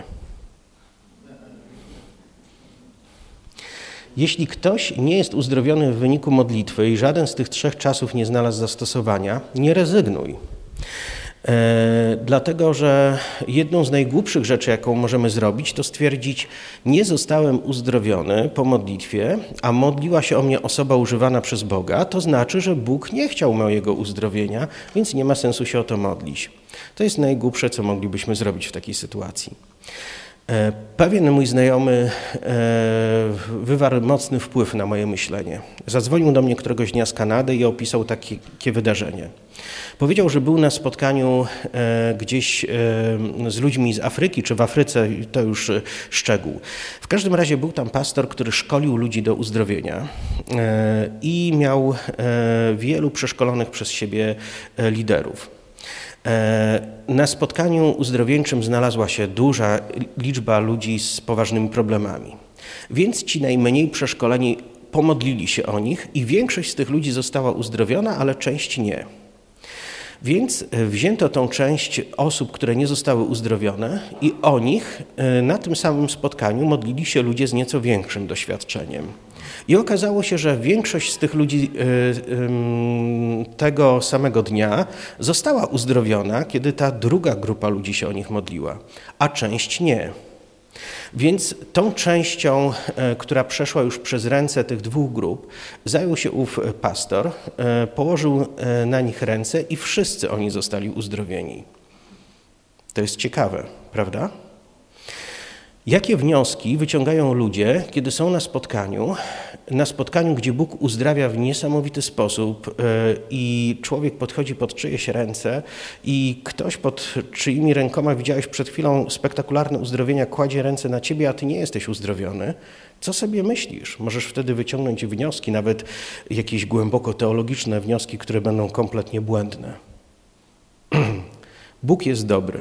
Jeśli ktoś nie jest uzdrowiony w wyniku modlitwy i żaden z tych trzech czasów nie znalazł zastosowania, nie rezygnuj. E, dlatego, że jedną z najgłupszych rzeczy, jaką możemy zrobić, to stwierdzić, nie zostałem uzdrowiony po modlitwie, a modliła się o mnie osoba używana przez Boga, to znaczy, że Bóg nie chciał mojego uzdrowienia, więc nie ma sensu się o to modlić. To jest najgłupsze, co moglibyśmy zrobić w takiej sytuacji. Pewien mój znajomy wywarł mocny wpływ na moje myślenie. Zadzwonił do mnie któregoś dnia z Kanady i opisał takie, takie wydarzenie. Powiedział, że był na spotkaniu gdzieś z ludźmi z Afryki, czy w Afryce, to już szczegół. W każdym razie był tam pastor, który szkolił ludzi do uzdrowienia i miał wielu przeszkolonych przez siebie liderów. Na spotkaniu uzdrowieńczym znalazła się duża liczba ludzi z poważnymi problemami. Więc ci najmniej przeszkoleni pomodlili się o nich i większość z tych ludzi została uzdrowiona, ale część nie. Więc wzięto tą część osób, które nie zostały uzdrowione i o nich na tym samym spotkaniu modlili się ludzie z nieco większym doświadczeniem. I okazało się, że większość z tych ludzi tego samego dnia została uzdrowiona, kiedy ta druga grupa ludzi się o nich modliła, a część nie. Więc tą częścią, która przeszła już przez ręce tych dwóch grup, zajął się ów pastor, położył na nich ręce i wszyscy oni zostali uzdrowieni. To jest ciekawe, prawda? Jakie wnioski wyciągają ludzie, kiedy są na spotkaniu, na spotkaniu, gdzie Bóg uzdrawia w niesamowity sposób i człowiek podchodzi pod czyjeś ręce i ktoś pod czyimi rękoma, widziałeś przed chwilą spektakularne uzdrowienia, kładzie ręce na ciebie, a ty nie jesteś uzdrowiony. Co sobie myślisz? Możesz wtedy wyciągnąć wnioski, nawet jakieś głęboko teologiczne wnioski, które będą kompletnie błędne. Bóg jest dobry.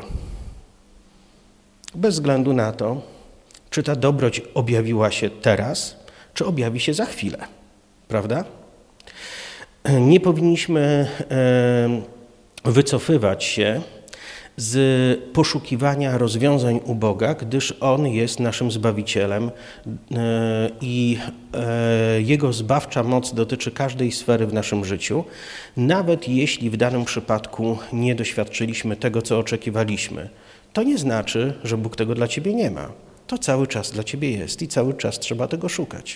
Bez względu na to, czy ta dobroć objawiła się teraz, czy objawi się za chwilę, prawda? Nie powinniśmy wycofywać się z poszukiwania rozwiązań u Boga, gdyż On jest naszym Zbawicielem i Jego zbawcza moc dotyczy każdej sfery w naszym życiu, nawet jeśli w danym przypadku nie doświadczyliśmy tego, co oczekiwaliśmy. To nie znaczy, że Bóg tego dla ciebie nie ma. To cały czas dla ciebie jest i cały czas trzeba tego szukać.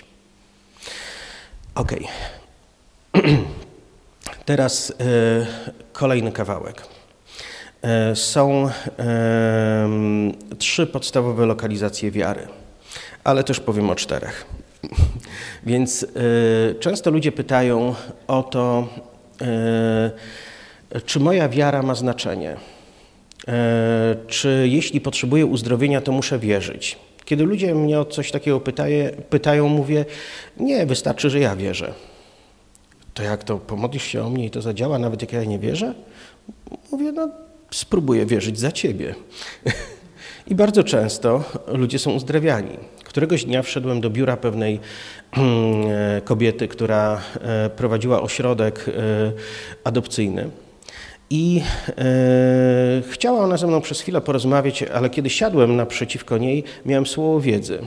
Okej. Okay. Teraz e, kolejny kawałek. E, są e, trzy podstawowe lokalizacje wiary, ale też powiem o czterech. Więc e, często ludzie pytają o to, e, czy moja wiara ma znaczenie. Czy jeśli potrzebuję uzdrowienia, to muszę wierzyć? Kiedy ludzie mnie o coś takiego pytaje, pytają, mówię, nie, wystarczy, że ja wierzę. To jak to, pomodlisz się o mnie i to zadziała, nawet jak ja nie wierzę? Mówię, no spróbuję wierzyć za ciebie. I bardzo często ludzie są uzdrawiani. Któregoś dnia wszedłem do biura pewnej kobiety, która prowadziła ośrodek adopcyjny. I e, chciała ona ze mną przez chwilę porozmawiać, ale kiedy siadłem naprzeciwko niej, miałem słowo wiedzy.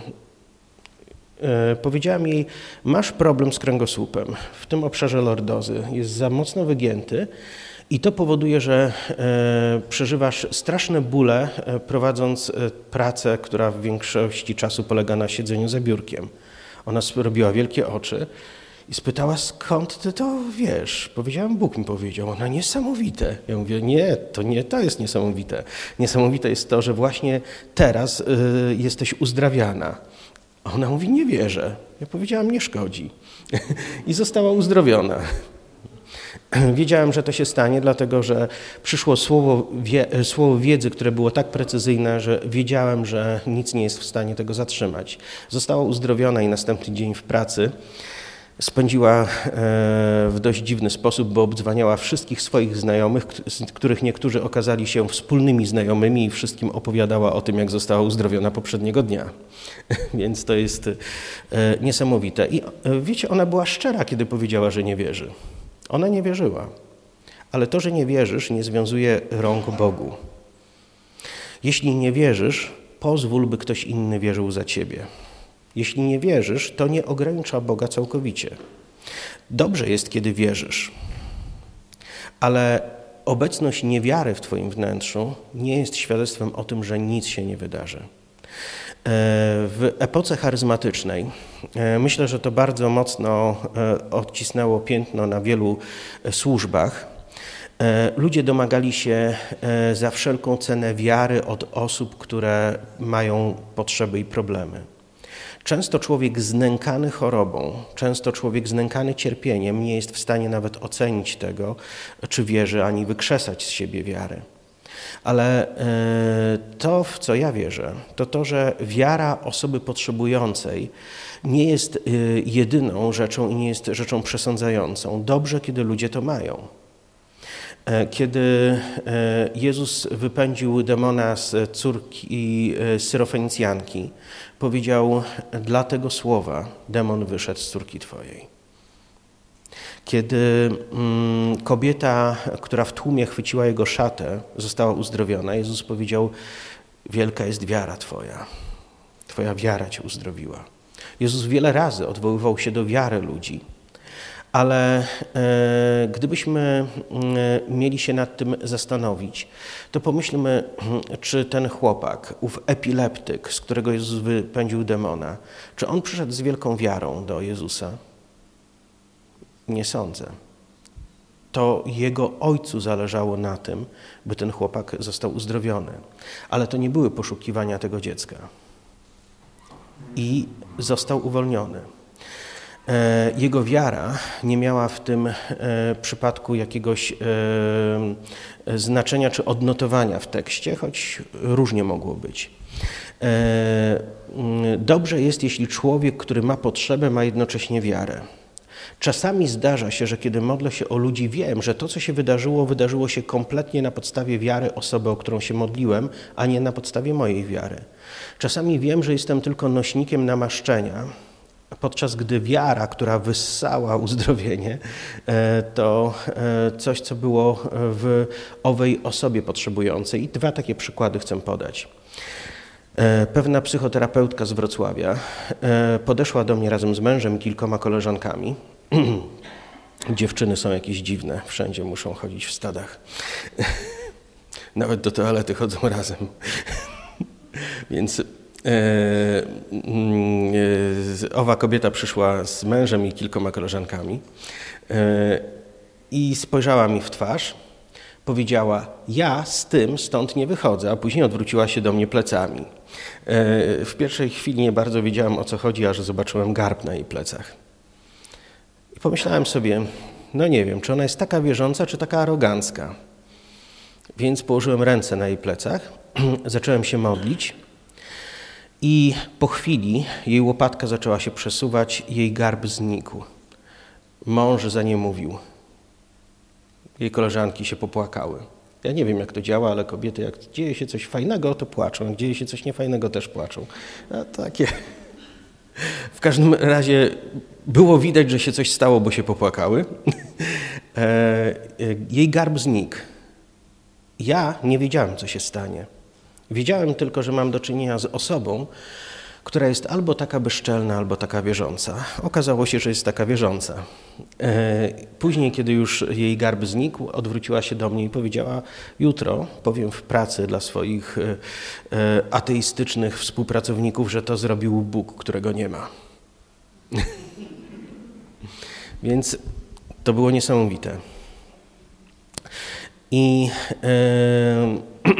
E, powiedziałem jej, masz problem z kręgosłupem w tym obszarze lordozy, jest za mocno wygięty i to powoduje, że e, przeżywasz straszne bóle, e, prowadząc e, pracę, która w większości czasu polega na siedzeniu za biurkiem. Ona robiła wielkie oczy. I spytała, skąd ty to wiesz? Powiedziałem, Bóg mi powiedział. Ona, niesamowite. Ja mówię, nie, to nie to jest niesamowite. Niesamowite jest to, że właśnie teraz y, jesteś uzdrawiana. A ona mówi, nie wierzę. Ja powiedziałam, nie szkodzi. I została uzdrowiona. Wiedziałem, że to się stanie, dlatego że przyszło słowo, wie, słowo wiedzy, które było tak precyzyjne, że wiedziałem, że nic nie jest w stanie tego zatrzymać. Została uzdrowiona i następny dzień w pracy spędziła w dość dziwny sposób, bo obdzwaniała wszystkich swoich znajomych, z których niektórzy okazali się wspólnymi znajomymi i wszystkim opowiadała o tym, jak została uzdrowiona poprzedniego dnia. Więc to jest niesamowite. I wiecie, ona była szczera, kiedy powiedziała, że nie wierzy. Ona nie wierzyła. Ale to, że nie wierzysz, nie związuje rąk Bogu. Jeśli nie wierzysz, pozwól, by ktoś inny wierzył za ciebie. Jeśli nie wierzysz, to nie ogranicza Boga całkowicie. Dobrze jest, kiedy wierzysz, ale obecność niewiary w twoim wnętrzu nie jest świadectwem o tym, że nic się nie wydarzy. W epoce charyzmatycznej myślę, że to bardzo mocno odcisnęło piętno na wielu służbach. Ludzie domagali się za wszelką cenę wiary od osób, które mają potrzeby i problemy. Często człowiek znękany chorobą, często człowiek znękany cierpieniem nie jest w stanie nawet ocenić tego, czy wierzy, ani wykrzesać z siebie wiary. Ale to, w co ja wierzę, to to, że wiara osoby potrzebującej nie jest jedyną rzeczą i nie jest rzeczą przesądzającą. Dobrze, kiedy ludzie to mają. Kiedy Jezus wypędził demona z córki Syrofenicjanki, powiedział: dla tego słowa demon wyszedł z córki twojej. Kiedy kobieta, która w tłumie chwyciła jego szatę, została uzdrowiona, Jezus powiedział: wielka jest wiara twoja, twoja wiara cię uzdrowiła. Jezus wiele razy odwoływał się do wiary ludzi, ale e, gdybyśmy e, mieli się nad tym zastanowić, to pomyślmy, czy ten chłopak, ów epileptyk, z którego Jezus wypędził demona, czy on przyszedł z wielką wiarą do Jezusa? Nie sądzę. To jego ojcu zależało na tym, by ten chłopak został uzdrowiony. Ale to nie były poszukiwania tego dziecka. I został uwolniony. Jego wiara nie miała w tym przypadku jakiegoś znaczenia czy odnotowania w tekście, choć różnie mogło być. Dobrze jest, jeśli człowiek, który ma potrzebę, ma jednocześnie wiarę. Czasami zdarza się, że kiedy modlę się o ludzi, wiem, że to, co się wydarzyło, wydarzyło się kompletnie na podstawie wiary osoby, o którą się modliłem, a nie na podstawie mojej wiary. Czasami wiem, że jestem tylko nośnikiem namaszczenia, podczas gdy wiara, która wyssała uzdrowienie, to coś, co było w owej osobie potrzebującej. I dwa takie przykłady chcę podać. Pewna psychoterapeutka z Wrocławia podeszła do mnie razem z mężem i kilkoma koleżankami. Dziewczyny są jakieś dziwne, wszędzie muszą chodzić w stadach. Nawet do toalety chodzą razem. Więc e, e, owa kobieta przyszła z mężem i kilkoma koleżankami e, i spojrzała mi w twarz. Powiedziała: ja z tym stąd nie wychodzę, a później odwróciła się do mnie plecami. W pierwszej chwili nie bardzo wiedziałem, o co chodzi, aż zobaczyłem garb na jej plecach. I pomyślałem sobie, no nie wiem, czy ona jest taka wierząca, czy taka arogancka. Więc położyłem ręce na jej plecach, zacząłem się modlić i po chwili jej łopatka zaczęła się przesuwać, jej garb znikł. Mąż za nie mówił. Jej koleżanki się popłakały. Ja nie wiem, jak to działa, ale kobiety, jak dzieje się coś fajnego, to płaczą. Jak dzieje się coś niefajnego, też płaczą. A takie... W każdym razie było widać, że się coś stało, bo się popłakały. Jej garb znikł. Ja nie wiedziałem, co się stanie. Wiedziałem tylko, że mam do czynienia z osobą, która jest albo taka bezczelna, albo taka wierząca. Okazało się, że jest taka wierząca. Później, kiedy już jej garb znikł, odwróciła się do mnie i powiedziała: jutro powiem w pracy dla swoich ateistycznych współpracowników, że to zrobił Bóg, którego nie ma. Więc to było niesamowite. I e,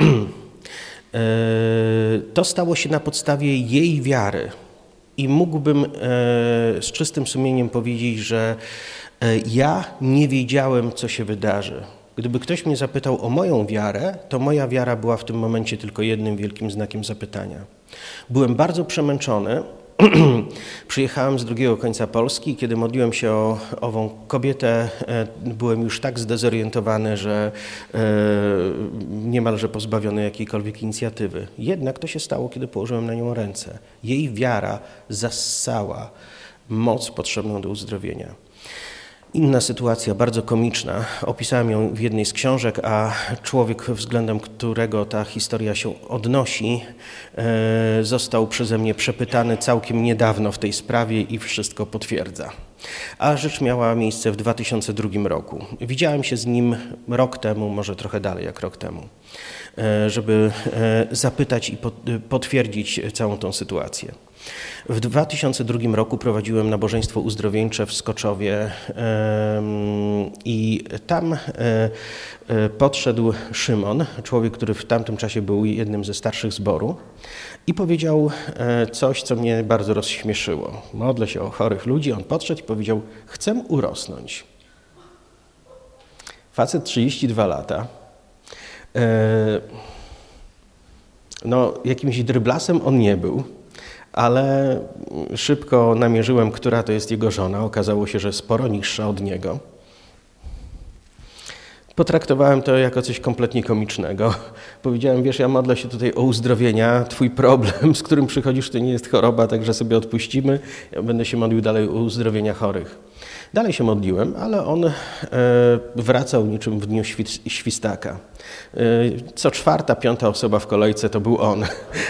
to stało się na podstawie jej wiary i mógłbym z czystym sumieniem powiedzieć, że ja nie wiedziałem, co się wydarzy. Gdyby ktoś mnie zapytał o moją wiarę, to moja wiara była w tym momencie tylko jednym wielkim znakiem zapytania. Byłem bardzo przemęczony. Przyjechałem z drugiego końca Polski i kiedy modliłem się o ową kobietę, byłem już tak zdezorientowany, że niemalże pozbawiony jakiejkolwiek inicjatywy. Jednak to się stało, kiedy położyłem na nią ręce. Jej wiara zassała moc potrzebną do uzdrowienia. Inna sytuacja, bardzo komiczna. Opisałem ją w jednej z książek, a człowiek, względem którego ta historia się odnosi, został przeze mnie przepytany całkiem niedawno w tej sprawie i wszystko potwierdza. A rzecz miała miejsce w dwa tysiące drugim roku. Widziałem się z nim rok temu, może trochę dalej jak rok temu, żeby zapytać i potwierdzić całą tą sytuację. W dwa tysiące drugim roku prowadziłem nabożeństwo uzdrowieńcze w Skoczowie i tam podszedł Szymon, człowiek, który w tamtym czasie był jednym ze starszych zboru, i powiedział coś, co mnie bardzo rozśmieszyło. Modlę się o chorych ludzi, on podszedł i powiedział: chcę urosnąć. Facet trzydzieści dwa lata. No, jakimś dryblasem on nie był, ale szybko namierzyłem, która to jest jego żona. Okazało się, że sporo niższa od niego. Potraktowałem to jako coś kompletnie komicznego. Powiedziałem, wiesz, ja modlę się tutaj o uzdrowienia, twój problem, z którym przychodzisz, to nie jest choroba, także sobie odpuścimy. Ja będę się modlił dalej o uzdrowienia chorych. Dalej się modliłem, ale on e, wracał niczym w dniu świ- świstaka. E, co czwarta, piąta osoba w kolejce to był on.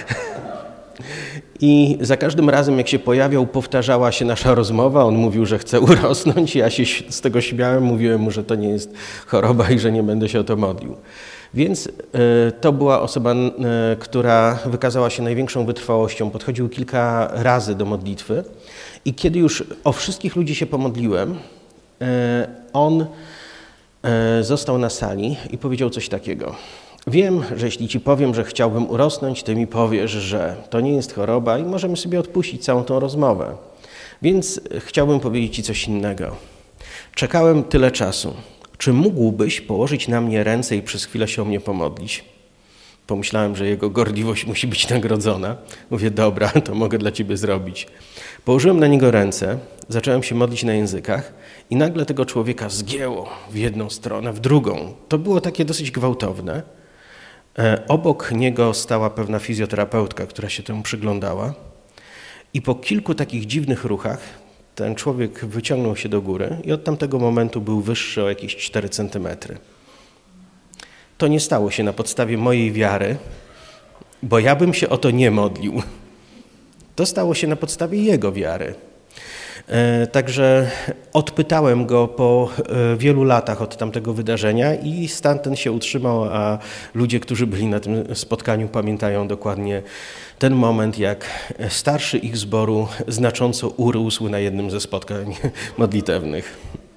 I za każdym razem, jak się pojawiał, powtarzała się nasza rozmowa. On mówił, że chce urosnąć. Ja się z tego śmiałem, mówiłem mu, że to nie jest choroba i że nie będę się o to modlił. Więc y, to była osoba, y, która wykazała się największą wytrwałością. Podchodził kilka razy do modlitwy i kiedy już o wszystkich ludzi się pomodliłem, y, on y, został na sali i powiedział coś takiego. Wiem, że jeśli ci powiem, że chciałbym urosnąć, ty mi powiesz, że to nie jest choroba i możemy sobie odpuścić całą tą rozmowę. Więc chciałbym powiedzieć ci coś innego. Czekałem tyle czasu. Czy mógłbyś położyć na mnie ręce i przez chwilę się o mnie pomodlić? Pomyślałem, że jego gorliwość musi być nagrodzona. Mówię, dobra, to mogę dla ciebie zrobić. Położyłem na niego ręce, zacząłem się modlić na językach i nagle tego człowieka zgięło w jedną stronę, w drugą. To było takie dosyć gwałtowne. Obok niego stała pewna fizjoterapeutka, która się temu przyglądała i po kilku takich dziwnych ruchach ten człowiek wyciągnął się do góry i od tamtego momentu był wyższy o jakieś cztery centymetry. To nie stało się na podstawie mojej wiary, bo ja bym się o to nie modlił. To stało się na podstawie jego wiary. Także odpytałem go po wielu latach od tamtego wydarzenia i stan ten się utrzymał, a ludzie, którzy byli na tym spotkaniu, pamiętają dokładnie ten moment, jak starszy ich zboru znacząco urósł na jednym ze spotkań modlitewnych.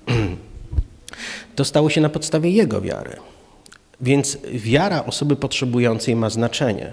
To stało się na podstawie jego wiary. Więc wiara osoby potrzebującej ma znaczenie.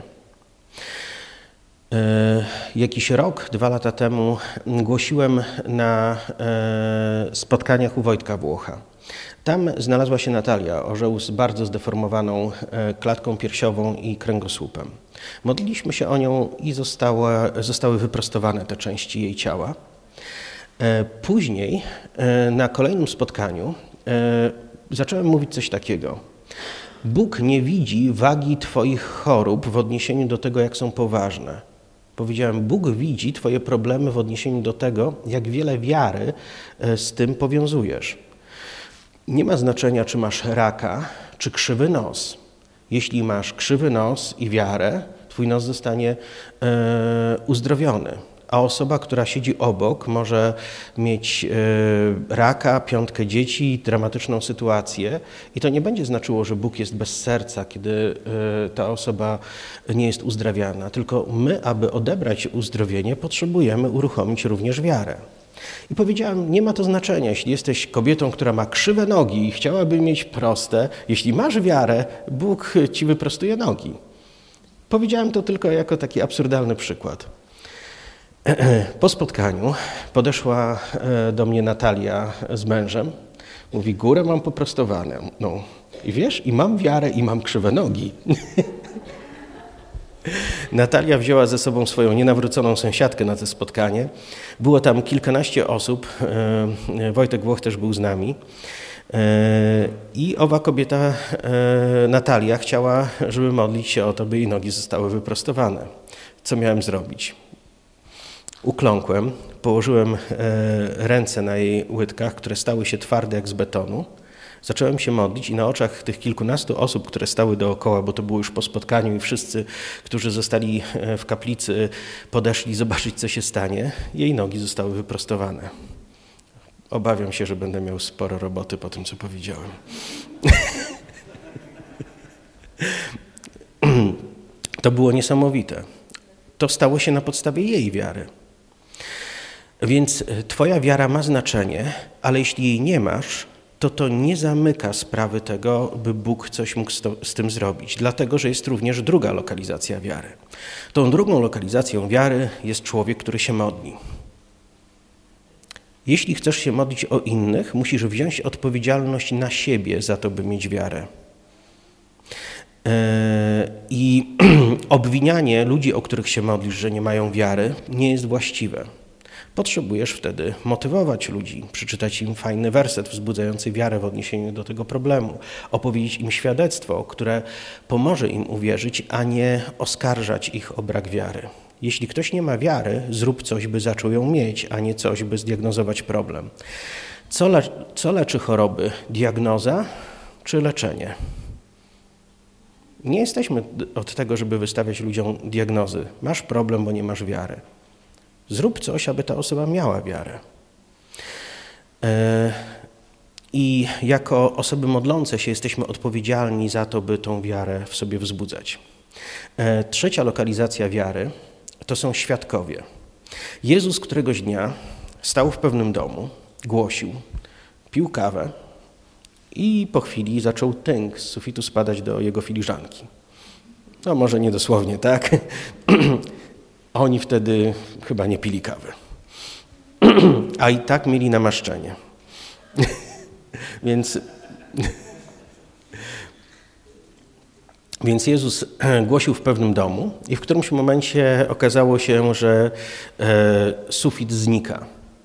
Jakiś rok, dwa lata temu głosiłem na spotkaniach u Wojtka Włocha. Tam znalazła się Natalia, orzeł z bardzo zdeformowaną klatką piersiową i kręgosłupem. Modliliśmy się o nią i została, zostały wyprostowane te części jej ciała. Później na kolejnym spotkaniu zacząłem mówić coś takiego. Bóg nie widzi wagi twoich chorób w odniesieniu do tego, jak są poważne. Powiedziałem, Bóg widzi twoje problemy w odniesieniu do tego, jak wiele wiary z tym powiązujesz. Nie ma znaczenia, czy masz raka, czy krzywy nos. Jeśli masz krzywy nos i wiarę, twój nos zostanie e, uzdrowiony. A osoba, która siedzi obok, może mieć e, raka, piątkę dzieci, dramatyczną sytuację i to nie będzie znaczyło, że Bóg jest bez serca, kiedy e, ta osoba nie jest uzdrawiana. Tylko my, aby odebrać uzdrowienie, potrzebujemy uruchomić również wiarę. I powiedziałem, nie ma to znaczenia, jeśli jesteś kobietą, która ma krzywe nogi i chciałaby mieć proste, jeśli masz wiarę, Bóg ci wyprostuje nogi. Powiedziałem to tylko jako taki absurdalny przykład. Po spotkaniu podeszła do mnie Natalia z mężem. Mówi, górę mam poprostowane. No i wiesz, i mam wiarę, i mam krzywe nogi. Natalia wzięła ze sobą swoją nienawróconą sąsiadkę na to spotkanie. Było tam kilkanaście osób. Wojtek Włoch też był z nami. I owa kobieta, Natalia, chciała, żeby modlić się o to, by jej nogi zostały wyprostowane. Co miałem zrobić? Ukląkłem, położyłem ręce na jej łydkach, które stały się twarde jak z betonu. Zacząłem się modlić i na oczach tych kilkunastu osób, które stały dookoła, bo to było już po spotkaniu i wszyscy, którzy zostali w kaplicy, podeszli zobaczyć, co się stanie, jej nogi zostały wyprostowane. Obawiam się, że będę miał sporo roboty po tym, co powiedziałem. To było niesamowite. To stało się na podstawie jej wiary. Więc twoja wiara ma znaczenie, ale jeśli jej nie masz, to to nie zamyka sprawy tego, by Bóg coś mógł z, to, z tym zrobić. Dlatego, że jest również druga lokalizacja wiary. Tą drugą lokalizacją wiary jest człowiek, który się modli. Jeśli chcesz się modlić o innych, musisz wziąć odpowiedzialność na siebie za to, by mieć wiarę. I obwinianie ludzi, o których się modlisz, że nie mają wiary, nie jest właściwe. Potrzebujesz wtedy motywować ludzi, przeczytać im fajny werset wzbudzający wiarę w odniesieniu do tego problemu, opowiedzieć im świadectwo, które pomoże im uwierzyć, a nie oskarżać ich o brak wiary. Jeśli ktoś nie ma wiary, zrób coś, by zaczął ją mieć, a nie coś, by zdiagnozować problem. Co, le- co leczy choroby? Diagnoza czy leczenie? Nie jesteśmy od tego, żeby wystawiać ludziom diagnozy. Masz problem, bo nie masz wiary. Zrób coś, aby ta osoba miała wiarę. I jako osoby modlące się jesteśmy odpowiedzialni za to, by tą wiarę w sobie wzbudzać. Trzecia lokalizacja wiary to są świadkowie. Jezus któregoś dnia stał w pewnym domu, głosił, pił kawę i po chwili zaczął tynk z sufitu spadać do jego filiżanki. No może nie dosłownie, tak? Oni wtedy chyba nie pili kawy. A i tak mieli namaszczenie. Więc, więc Jezus głosił w pewnym domu i w którymś momencie okazało się, że e, sufit znika.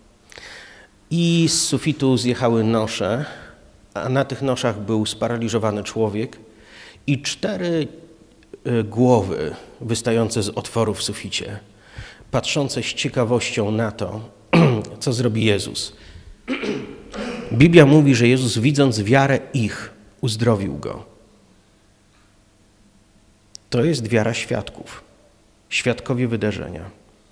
I z sufitu zjechały nosze, a na tych noszach był sparaliżowany człowiek i cztery głowy wystające z otworu w suficie, patrzące z ciekawością na to, co zrobi Jezus. Biblia mówi, że Jezus, widząc wiarę ich, uzdrowił go. To jest wiara świadków, świadkowie wydarzenia.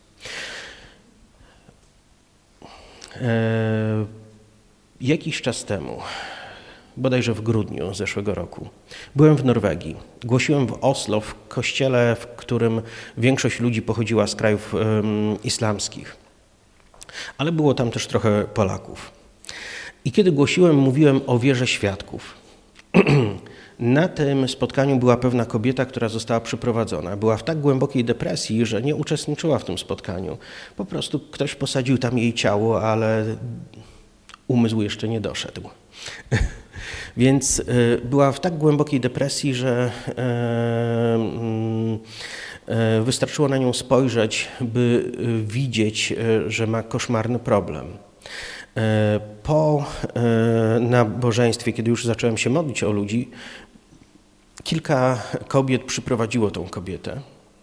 E, jakiś czas temu, bodajże w grudniu zeszłego roku, byłem w Norwegii. Głosiłem w Oslo, w kościele, w którym większość ludzi pochodziła z krajów um, islamskich. Ale było tam też trochę Polaków. I kiedy głosiłem, mówiłem o wierze świadków. Na tym spotkaniu była pewna kobieta, która została przyprowadzona. Była w tak głębokiej depresji, że nie uczestniczyła w tym spotkaniu. Po prostu ktoś posadził tam jej ciało, ale umysł jeszcze nie doszedł. Więc y, była w tak głębokiej depresji, że y, y, wystarczyło na nią spojrzeć, by y, widzieć, y, że ma koszmarny problem. Y, po y, nabożeństwie, kiedy już zacząłem się modlić o ludzi, kilka kobiet przyprowadziło tą kobietę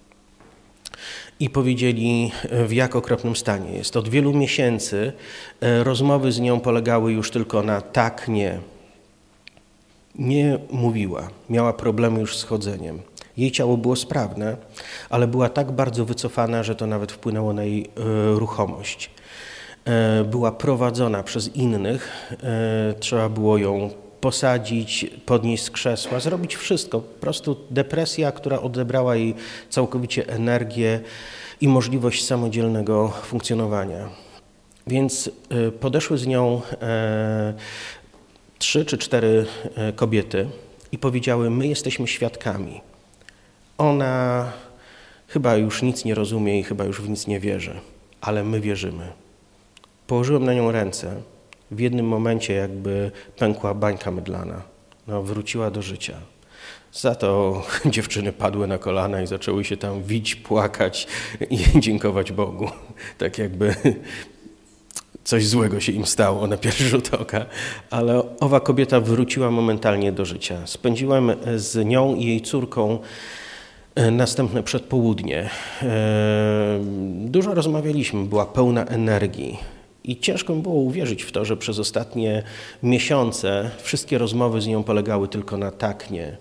i powiedzieli, w jak okropnym stanie jest. Od wielu miesięcy y, rozmowy z nią polegały już tylko na tak, nie. Nie mówiła, miała problemy już z chodzeniem. Jej ciało było sprawne, ale była tak bardzo wycofana, że to nawet wpłynęło na jej y, ruchomość. Y, była prowadzona przez innych, y, trzeba było ją posadzić, podnieść z krzesła, zrobić wszystko. Po prostu depresja, która odebrała jej całkowicie energię i możliwość samodzielnego funkcjonowania. Więc y, podeszły z nią y, trzy czy cztery kobiety i powiedziały, my jesteśmy świadkami. Ona chyba już nic nie rozumie i chyba już w nic nie wierzy, ale my wierzymy. Położyłem na nią ręce. W jednym momencie jakby pękła bańka mydlana. No, wróciła do życia. Za to dziewczyny padły na kolana i zaczęły się tam wić, płakać i dziękować Bogu. Tak jakby coś złego się im stało na pierwszy rzut oka, ale owa kobieta wróciła momentalnie do życia. Spędziłem z nią i jej córką następne przedpołudnie. Dużo rozmawialiśmy, była pełna energii i ciężko mi było uwierzyć w to, że przez ostatnie miesiące wszystkie rozmowy z nią polegały tylko na tak, nie.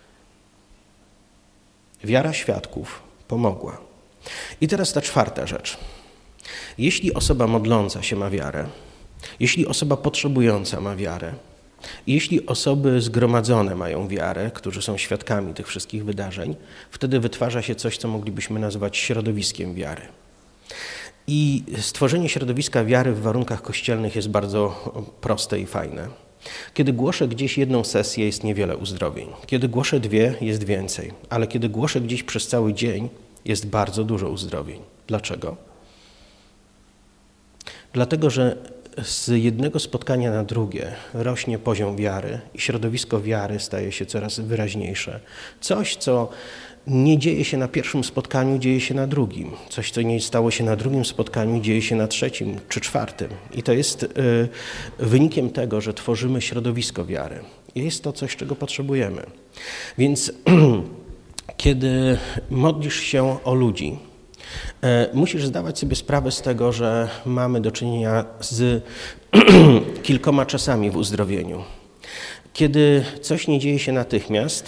Wiara świadków pomogła. I teraz ta czwarta rzecz. Jeśli osoba modląca się ma wiarę, jeśli osoba potrzebująca ma wiarę, jeśli osoby zgromadzone mają wiarę, którzy są świadkami tych wszystkich wydarzeń, wtedy wytwarza się coś, co moglibyśmy nazwać środowiskiem wiary. I stworzenie środowiska wiary w warunkach kościelnych jest bardzo proste i fajne. Kiedy głoszę gdzieś jedną sesję, jest niewiele uzdrowień. Kiedy głoszę dwie, jest więcej. Ale kiedy głoszę gdzieś przez cały dzień, jest bardzo dużo uzdrowień. Dlaczego? Dlatego, że z jednego spotkania na drugie rośnie poziom wiary i środowisko wiary staje się coraz wyraźniejsze. Coś, co nie dzieje się na pierwszym spotkaniu, dzieje się na drugim. Coś, co nie stało się na drugim spotkaniu, dzieje się na trzecim czy czwartym. I to jest wynikiem tego, że tworzymy środowisko wiary. I jest to coś, czego potrzebujemy. Więc kiedy modlisz się o ludzi, musisz zdawać sobie sprawę z tego, że mamy do czynienia z kilkoma czasami w uzdrowieniu. Kiedy coś nie dzieje się natychmiast,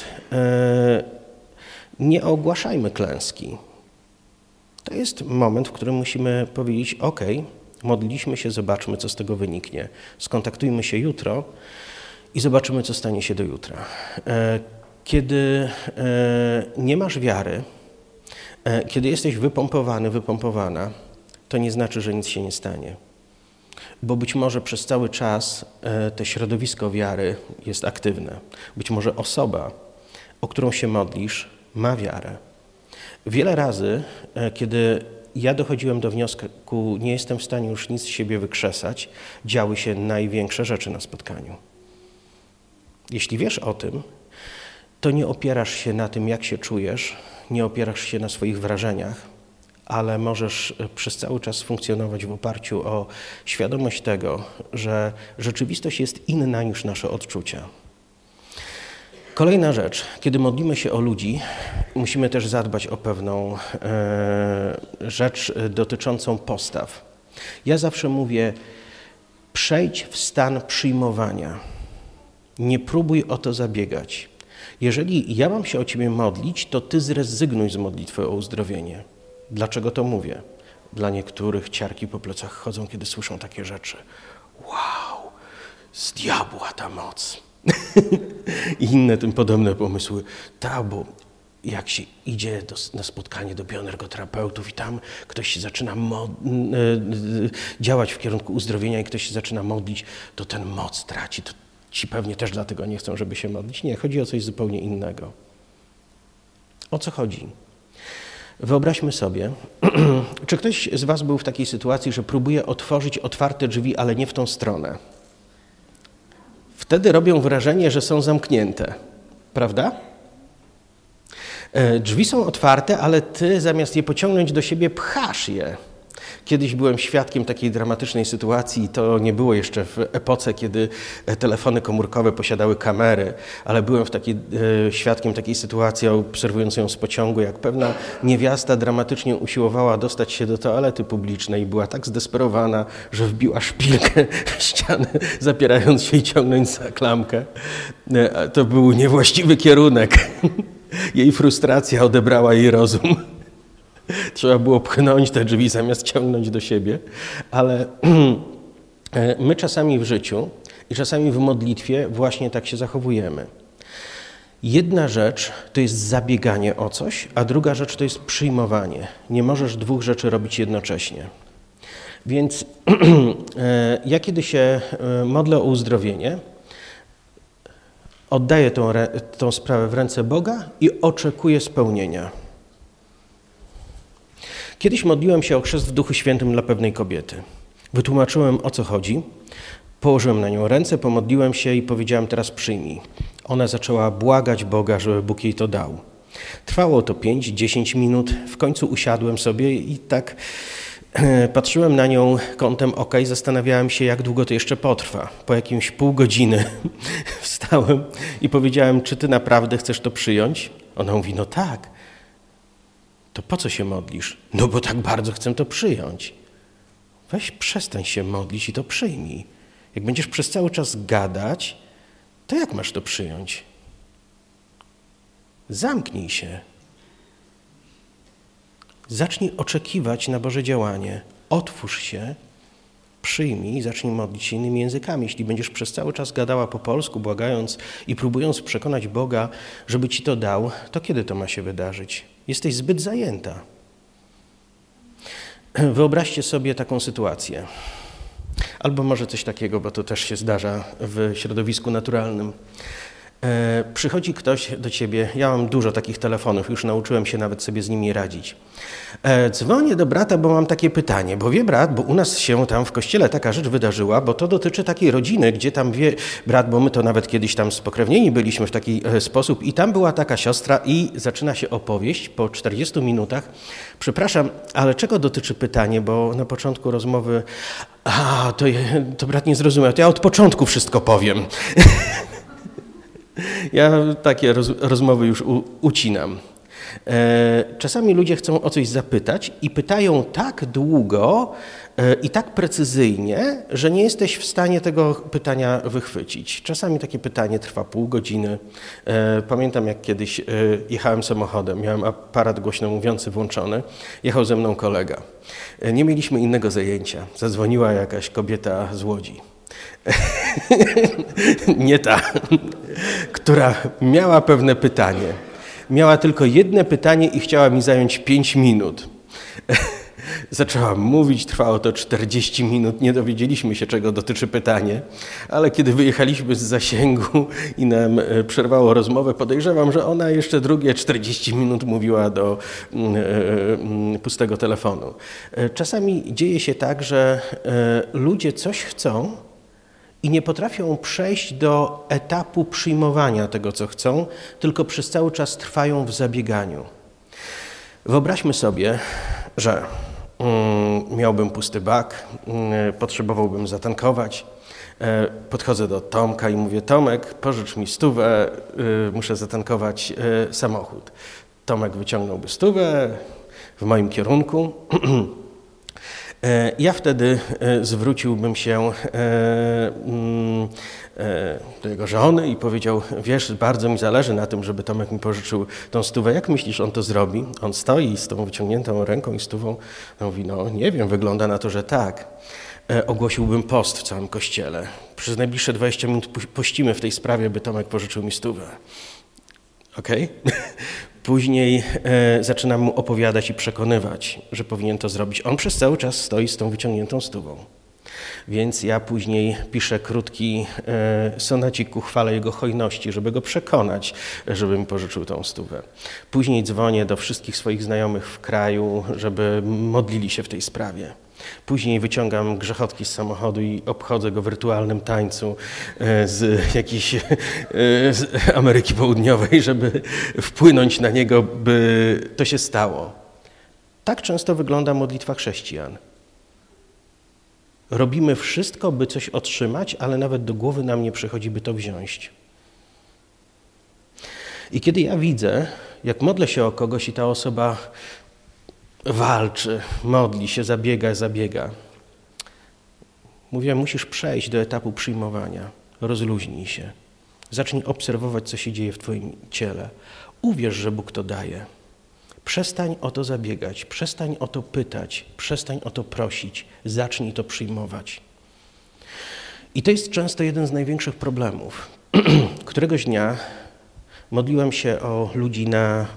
nie ogłaszajmy klęski. To jest moment, w którym musimy powiedzieć: ok, modliliśmy się, zobaczmy, co z tego wyniknie. Skontaktujmy się jutro i zobaczymy, co stanie się do jutra. Kiedy nie masz wiary, kiedy jesteś wypompowany, wypompowana, to nie znaczy, że nic się nie stanie. Bo być może przez cały czas to środowisko wiary jest aktywne. Być może osoba, o którą się modlisz, ma wiarę. Wiele razy, kiedy ja dochodziłem do wniosku, nie jestem w stanie już nic z siebie wykrzesać, działy się największe rzeczy na spotkaniu. Jeśli wiesz o tym, to nie opierasz się na tym, jak się czujesz, nie opierasz się na swoich wrażeniach, ale możesz przez cały czas funkcjonować w oparciu o świadomość tego, że rzeczywistość jest inna niż nasze odczucia. Kolejna rzecz, kiedy modlimy się o ludzi, musimy też zadbać o pewną e, rzecz dotyczącą postaw. Ja zawsze mówię: przejdź w stan przyjmowania. Nie próbuj o to zabiegać. Jeżeli ja mam się o ciebie modlić, to ty zrezygnuj z modlitwy o uzdrowienie. Dlaczego to mówię? Dla niektórych ciarki po plecach chodzą, kiedy słyszą takie rzeczy. Wow, z diabła ta moc. I inne tym podobne pomysły. Tak, bo jak się idzie do, na spotkanie do bioenergoterapeutów i tam ktoś się zaczyna mo- działać w kierunku uzdrowienia i ktoś się zaczyna modlić, to ten moc traci. To ci pewnie też dlatego nie chcą, żeby się modlić. Nie, chodzi o coś zupełnie innego. O co chodzi? Wyobraźmy sobie, czy ktoś z was był w takiej sytuacji, że próbuje otworzyć otwarte drzwi, ale nie w tą stronę. Wtedy robią wrażenie, że są zamknięte, prawda? Drzwi są otwarte, ale ty zamiast je pociągnąć do siebie, pchasz je. Kiedyś byłem świadkiem takiej dramatycznej sytuacji, to nie było jeszcze w epoce, kiedy telefony komórkowe posiadały kamery, ale byłem w takiej, e, świadkiem takiej sytuacji, obserwując ją z pociągu, jak pewna niewiasta dramatycznie usiłowała dostać się do toalety publicznej i była tak zdesperowana, że wbiła szpilkę w ścianę, zapierając się i ciągnąc za klamkę. E, to był niewłaściwy kierunek. Jej frustracja odebrała jej rozum. Trzeba było pchnąć te drzwi zamiast ciągnąć do siebie, ale my czasami w życiu i czasami w modlitwie właśnie tak się zachowujemy. Jedna rzecz to jest zabieganie o coś, a druga rzecz to jest przyjmowanie. Nie możesz dwóch rzeczy robić jednocześnie. Więc ja kiedy się modlę o uzdrowienie, oddaję tą, tą sprawę w ręce Boga i oczekuję spełnienia. Kiedyś modliłem się o chrzest w Duchu Świętym dla pewnej kobiety. Wytłumaczyłem, o co chodzi, położyłem na nią ręce, pomodliłem się i powiedziałem: teraz przyjmij. Ona zaczęła błagać Boga, żeby Bóg jej to dał. Trwało to pięć dziesięć minut, w końcu usiadłem sobie i tak patrzyłem na nią kątem oka i zastanawiałem się, jak długo to jeszcze potrwa. Po jakimś pół godziny wstałem i powiedziałem: czy ty naprawdę chcesz to przyjąć? Ona mówi: no tak. To po co się modlisz? No bo tak bardzo chcę to przyjąć. Weź przestań się modlić i to przyjmij. Jak będziesz przez cały czas gadać, to jak masz to przyjąć? Zamknij się. Zacznij oczekiwać na Boże działanie. Otwórz się, przyjmij i zacznij modlić się innymi językami. Jeśli będziesz przez cały czas gadała po polsku, błagając i próbując przekonać Boga, żeby ci to dał, to kiedy to ma się wydarzyć? Jesteś zbyt zajęta. Wyobraźcie sobie taką sytuację. Albo może coś takiego, bo to też się zdarza w środowisku naturalnym. E, przychodzi ktoś do ciebie, ja mam dużo takich telefonów, już nauczyłem się nawet sobie z nimi radzić. E, dzwonię do brata, bo mam takie pytanie, bo wie brat, bo u nas się tam w kościele taka rzecz wydarzyła, bo to dotyczy takiej rodziny, gdzie tam wie brat, bo my to nawet kiedyś tam spokrewnieni byliśmy w taki e, sposób i tam była taka siostra i zaczyna się opowieść po czterdziestu minutach. Przepraszam, ale czego dotyczy pytanie, bo na początku rozmowy, a to, to brat nie zrozumiał, to ja od początku wszystko powiem. Ja takie roz, rozmowy już u, ucinam. E, czasami ludzie chcą o coś zapytać i pytają tak długo e, i tak precyzyjnie, że nie jesteś w stanie tego pytania wychwycić. Czasami takie pytanie trwa pół godziny. E, pamiętam, jak kiedyś e, jechałem samochodem, miałem aparat głośno mówiący włączony, jechał ze mną kolega. E, nie mieliśmy innego zajęcia. Zadzwoniła jakaś kobieta z Łodzi. Nie ta, która miała pewne pytanie. Miała tylko jedno pytanie i chciała mi zająć pięć minut. Zaczęłam mówić, trwało to czterdzieści minut, nie dowiedzieliśmy się, czego dotyczy pytanie, ale kiedy wyjechaliśmy z zasięgu i nam przerwało rozmowę, podejrzewam, że ona jeszcze drugie czterdzieści minut mówiła do pustego telefonu. Czasami dzieje się tak, że ludzie coś chcą, i nie potrafią przejść do etapu przyjmowania tego, co chcą, tylko przez cały czas trwają w zabieganiu. Wyobraźmy sobie, że mm, miałbym pusty bak, mm, potrzebowałbym zatankować. E, podchodzę do Tomka i mówię: Tomek, pożycz mi stówę, y, muszę zatankować y, samochód. Tomek wyciągnąłby stówę w moim kierunku. Ja wtedy zwróciłbym się do jego żony i powiedział: wiesz, bardzo mi zależy na tym, żeby Tomek mi pożyczył tą stówę. Jak myślisz, on to zrobi? On stoi z tą wyciągniętą ręką i stówą. On mówi: no nie wiem, wygląda na to, że tak. Ogłosiłbym post w całym kościele. Przez najbliższe dwadzieścia minut pościmy w tej sprawie, by Tomek pożyczył mi stówę. Okej? Okay? Później e, zaczynam mu opowiadać i przekonywać, że powinien to zrobić. On przez cały czas stoi z tą wyciągniętą stówą. Więc ja później piszę krótki e, sonacik ku chwale jego hojności, żeby go przekonać, żeby mi pożyczył tą stówę. Później dzwonię do wszystkich swoich znajomych w kraju, żeby modlili się w tej sprawie. Później wyciągam grzechotki z samochodu i obchodzę go w rytualnym tańcu z jakiejś z Ameryki Południowej, żeby wpłynąć na niego, by to się stało. Tak często wygląda modlitwa chrześcijan. Robimy wszystko, by coś otrzymać, ale nawet do głowy nam nie przychodzi, by to wziąć. I kiedy ja widzę, jak modlę się o kogoś i ta osoba walczy, modli się, zabiega, zabiega. Mówię: musisz przejść do etapu przyjmowania. Rozluźnij się. Zacznij obserwować, co się dzieje w twoim ciele. Uwierz, że Bóg to daje. Przestań o to zabiegać, przestań o to pytać, przestań o to prosić. Zacznij to przyjmować. I to jest często jeden z największych problemów. Któregoś dnia modliłem się o ludzi na...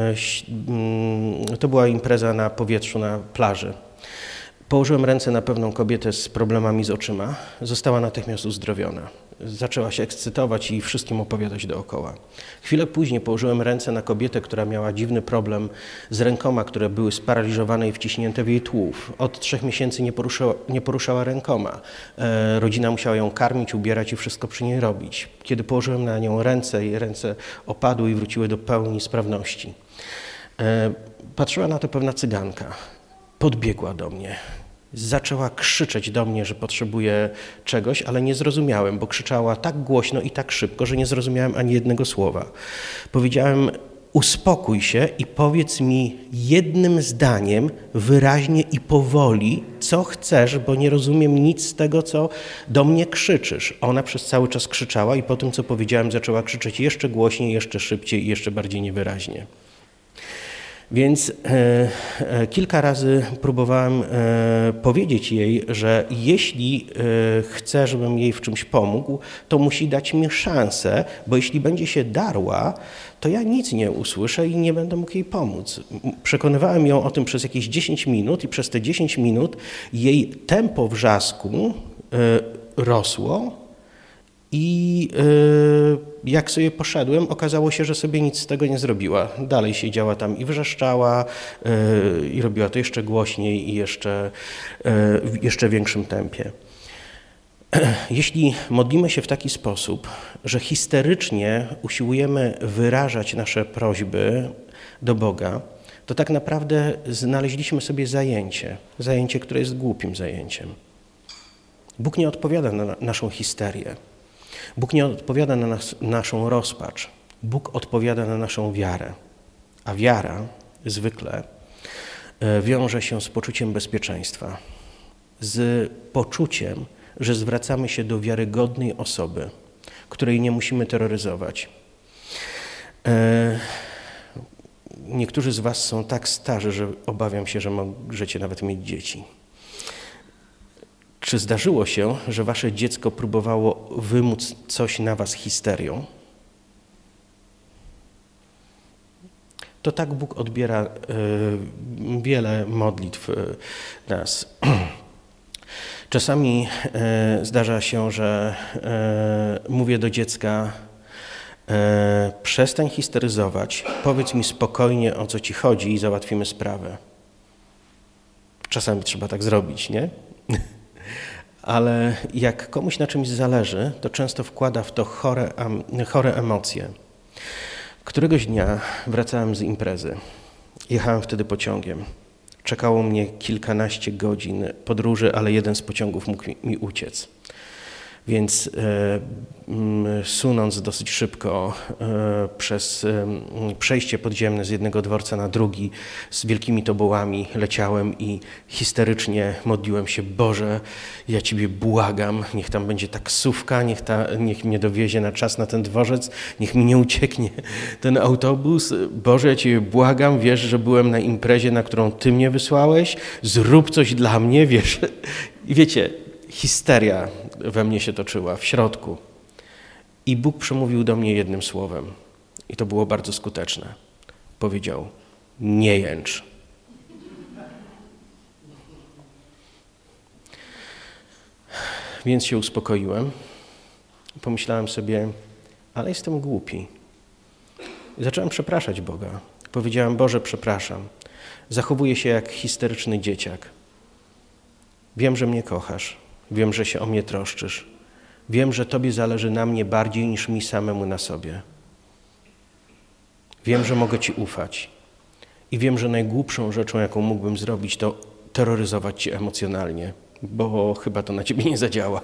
To była impreza na powietrzu, na plaży. Położyłem ręce na pewną kobietę z problemami z oczyma. Została natychmiast uzdrowiona. Zaczęła się ekscytować i wszystkim opowiadać dookoła. Chwilę później położyłem ręce na kobietę, która miała dziwny problem z rękoma, które były sparaliżowane i wciśnięte w jej tułów. Od trzech miesięcy nie poruszała, nie poruszała rękoma. E, rodzina musiała ją karmić, ubierać i wszystko przy niej robić. Kiedy położyłem na nią ręce, jej ręce opadły i wróciły do pełni sprawności. E, patrzyła na to pewna cyganka. Podbiegła do mnie. Zaczęła krzyczeć do mnie, że potrzebuje czegoś, ale nie zrozumiałem, bo krzyczała tak głośno i tak szybko, że nie zrozumiałem ani jednego słowa. Powiedziałem: uspokój się i powiedz mi jednym zdaniem, wyraźnie i powoli, co chcesz, bo nie rozumiem nic z tego, co do mnie krzyczysz. Ona przez cały czas krzyczała i po tym, co powiedziałem, zaczęła krzyczeć jeszcze głośniej, jeszcze szybciej i jeszcze bardziej niewyraźnie. Więc e, e, kilka razy próbowałem e, powiedzieć jej, że jeśli e, chce, żebym jej w czymś pomógł, to musi dać mi szansę, bo jeśli będzie się darła, to ja nic nie usłyszę i nie będę mógł jej pomóc. Przekonywałem ją o tym przez jakieś dziesięć minut i przez te dziesięć minut jej tempo wrzasku e, rosło I yy, jak sobie poszedłem, okazało się, że sobie nic z tego nie zrobiła. Dalej siedziała tam i wrzeszczała yy, i robiła to jeszcze głośniej i jeszcze, yy, w jeszcze większym tempie. Jeśli modlimy się w taki sposób, że histerycznie usiłujemy wyrażać nasze prośby do Boga, to tak naprawdę znaleźliśmy sobie zajęcie, zajęcie, które jest głupim zajęciem. Bóg nie odpowiada na naszą histerię. Bóg nie odpowiada na nas, naszą rozpacz. Bóg odpowiada na naszą wiarę. A wiara zwykle wiąże się z poczuciem bezpieczeństwa, z poczuciem, że zwracamy się do wiarygodnej osoby, której nie musimy terroryzować. Niektórzy z was są tak starzy, że obawiam się, że możecie nawet mieć dzieci. Czy zdarzyło się, że wasze dziecko próbowało wymóc coś na was histerią? To tak Bóg odbiera y, wiele modlitw y, nas. Czasami y, zdarza się, że y, mówię do dziecka: y, przestań histeryzować, powiedz mi spokojnie, o co ci chodzi i załatwimy sprawę. Czasami trzeba tak zrobić, nie? Ale jak komuś na czymś zależy, to często wkłada w to chore, chore emocje. Któregoś dnia wracałem z imprezy. Jechałem wtedy pociągiem. Czekało mnie kilkanaście godzin podróży, ale jeden z pociągów mógł mi uciec. Więc e, sunąc dosyć szybko e, przez e, przejście podziemne z jednego dworca na drugi, z wielkimi tobołami leciałem i histerycznie modliłem się: Boże, ja Ciebie błagam, niech tam będzie taksówka, niech, ta, niech mnie dowiezie na czas na ten dworzec, niech mi nie ucieknie ten autobus. Boże, ja Ciebie błagam, wiesz, że byłem na imprezie, na którą Ty mnie wysłałeś, zrób coś dla mnie, wiesz. I wiecie, histeria we mnie się toczyła w środku. I Bóg przemówił do mnie jednym słowem. I to było bardzo skuteczne. Powiedział: nie jęcz. Więc się uspokoiłem. Pomyślałem sobie: ale jestem głupi. I zacząłem przepraszać Boga. Powiedziałem: Boże, przepraszam. Zachowuję się jak histeryczny dzieciak. Wiem, że mnie kochasz. Wiem, że się o mnie troszczysz. Wiem, że Tobie zależy na mnie bardziej niż mi samemu na sobie. Wiem, że mogę Ci ufać. I wiem, że najgłupszą rzeczą, jaką mógłbym zrobić, to terroryzować Cię emocjonalnie, bo chyba to na Ciebie nie zadziała.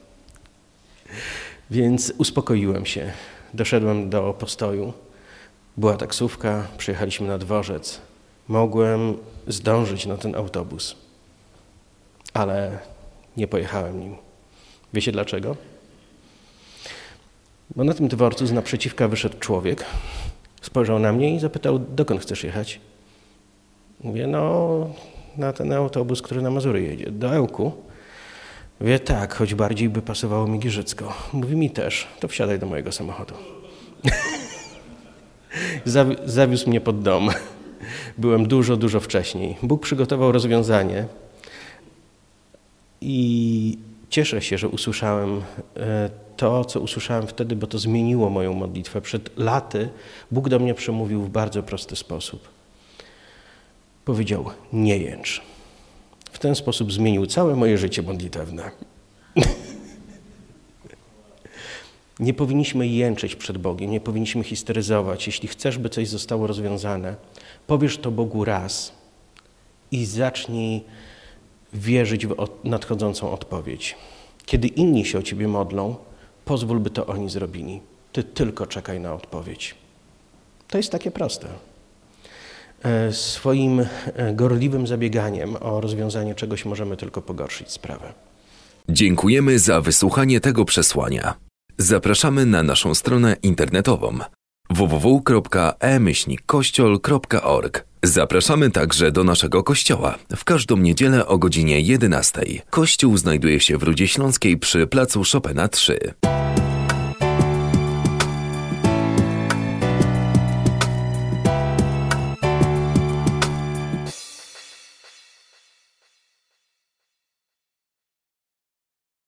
Więc uspokoiłem się. Doszedłem do postoju. Była taksówka, przyjechaliśmy na dworzec. Mogłem zdążyć na ten autobus, ale nie pojechałem nim. Wiecie dlaczego? Bo na tym dworcu z naprzeciwka wyszedł człowiek, spojrzał na mnie i zapytał: dokąd chcesz jechać? Mówię: no, na ten autobus, który na Mazury jedzie. Do Ełku? Mówię: tak, choć bardziej by pasowało mi Giżycko. Mówi: mi też, to wsiadaj do mojego samochodu. Zawi- zawiózł mnie pod dom. Byłem dużo, dużo wcześniej. Bóg przygotował rozwiązanie i cieszę się, że usłyszałem to, co usłyszałem wtedy, bo to zmieniło moją modlitwę. Przed laty Bóg do mnie przemówił w bardzo prosty sposób. Powiedział: nie jęcz. W ten sposób zmienił całe moje życie modlitewne. Nie powinniśmy jęczeć przed Bogiem, nie powinniśmy histeryzować. Jeśli chcesz, by coś zostało rozwiązane, powiesz to Bogu raz i zacznij wierzyć w nadchodzącą odpowiedź. Kiedy inni się o Ciebie modlą, pozwól, by to oni zrobili. Ty tylko czekaj na odpowiedź. To jest takie proste. Swoim gorliwym zabieganiem o rozwiązanie czegoś możemy tylko pogorszyć sprawę. Dziękujemy za wysłuchanie tego przesłania. Zapraszamy na naszą stronę internetową w w w kropka e myślnik kościol kropka org. Zapraszamy także do naszego kościoła w każdą niedzielę o godzinie jedenastej. Kościół znajduje się w Rudzie Śląskiej przy placu Chopina trzy.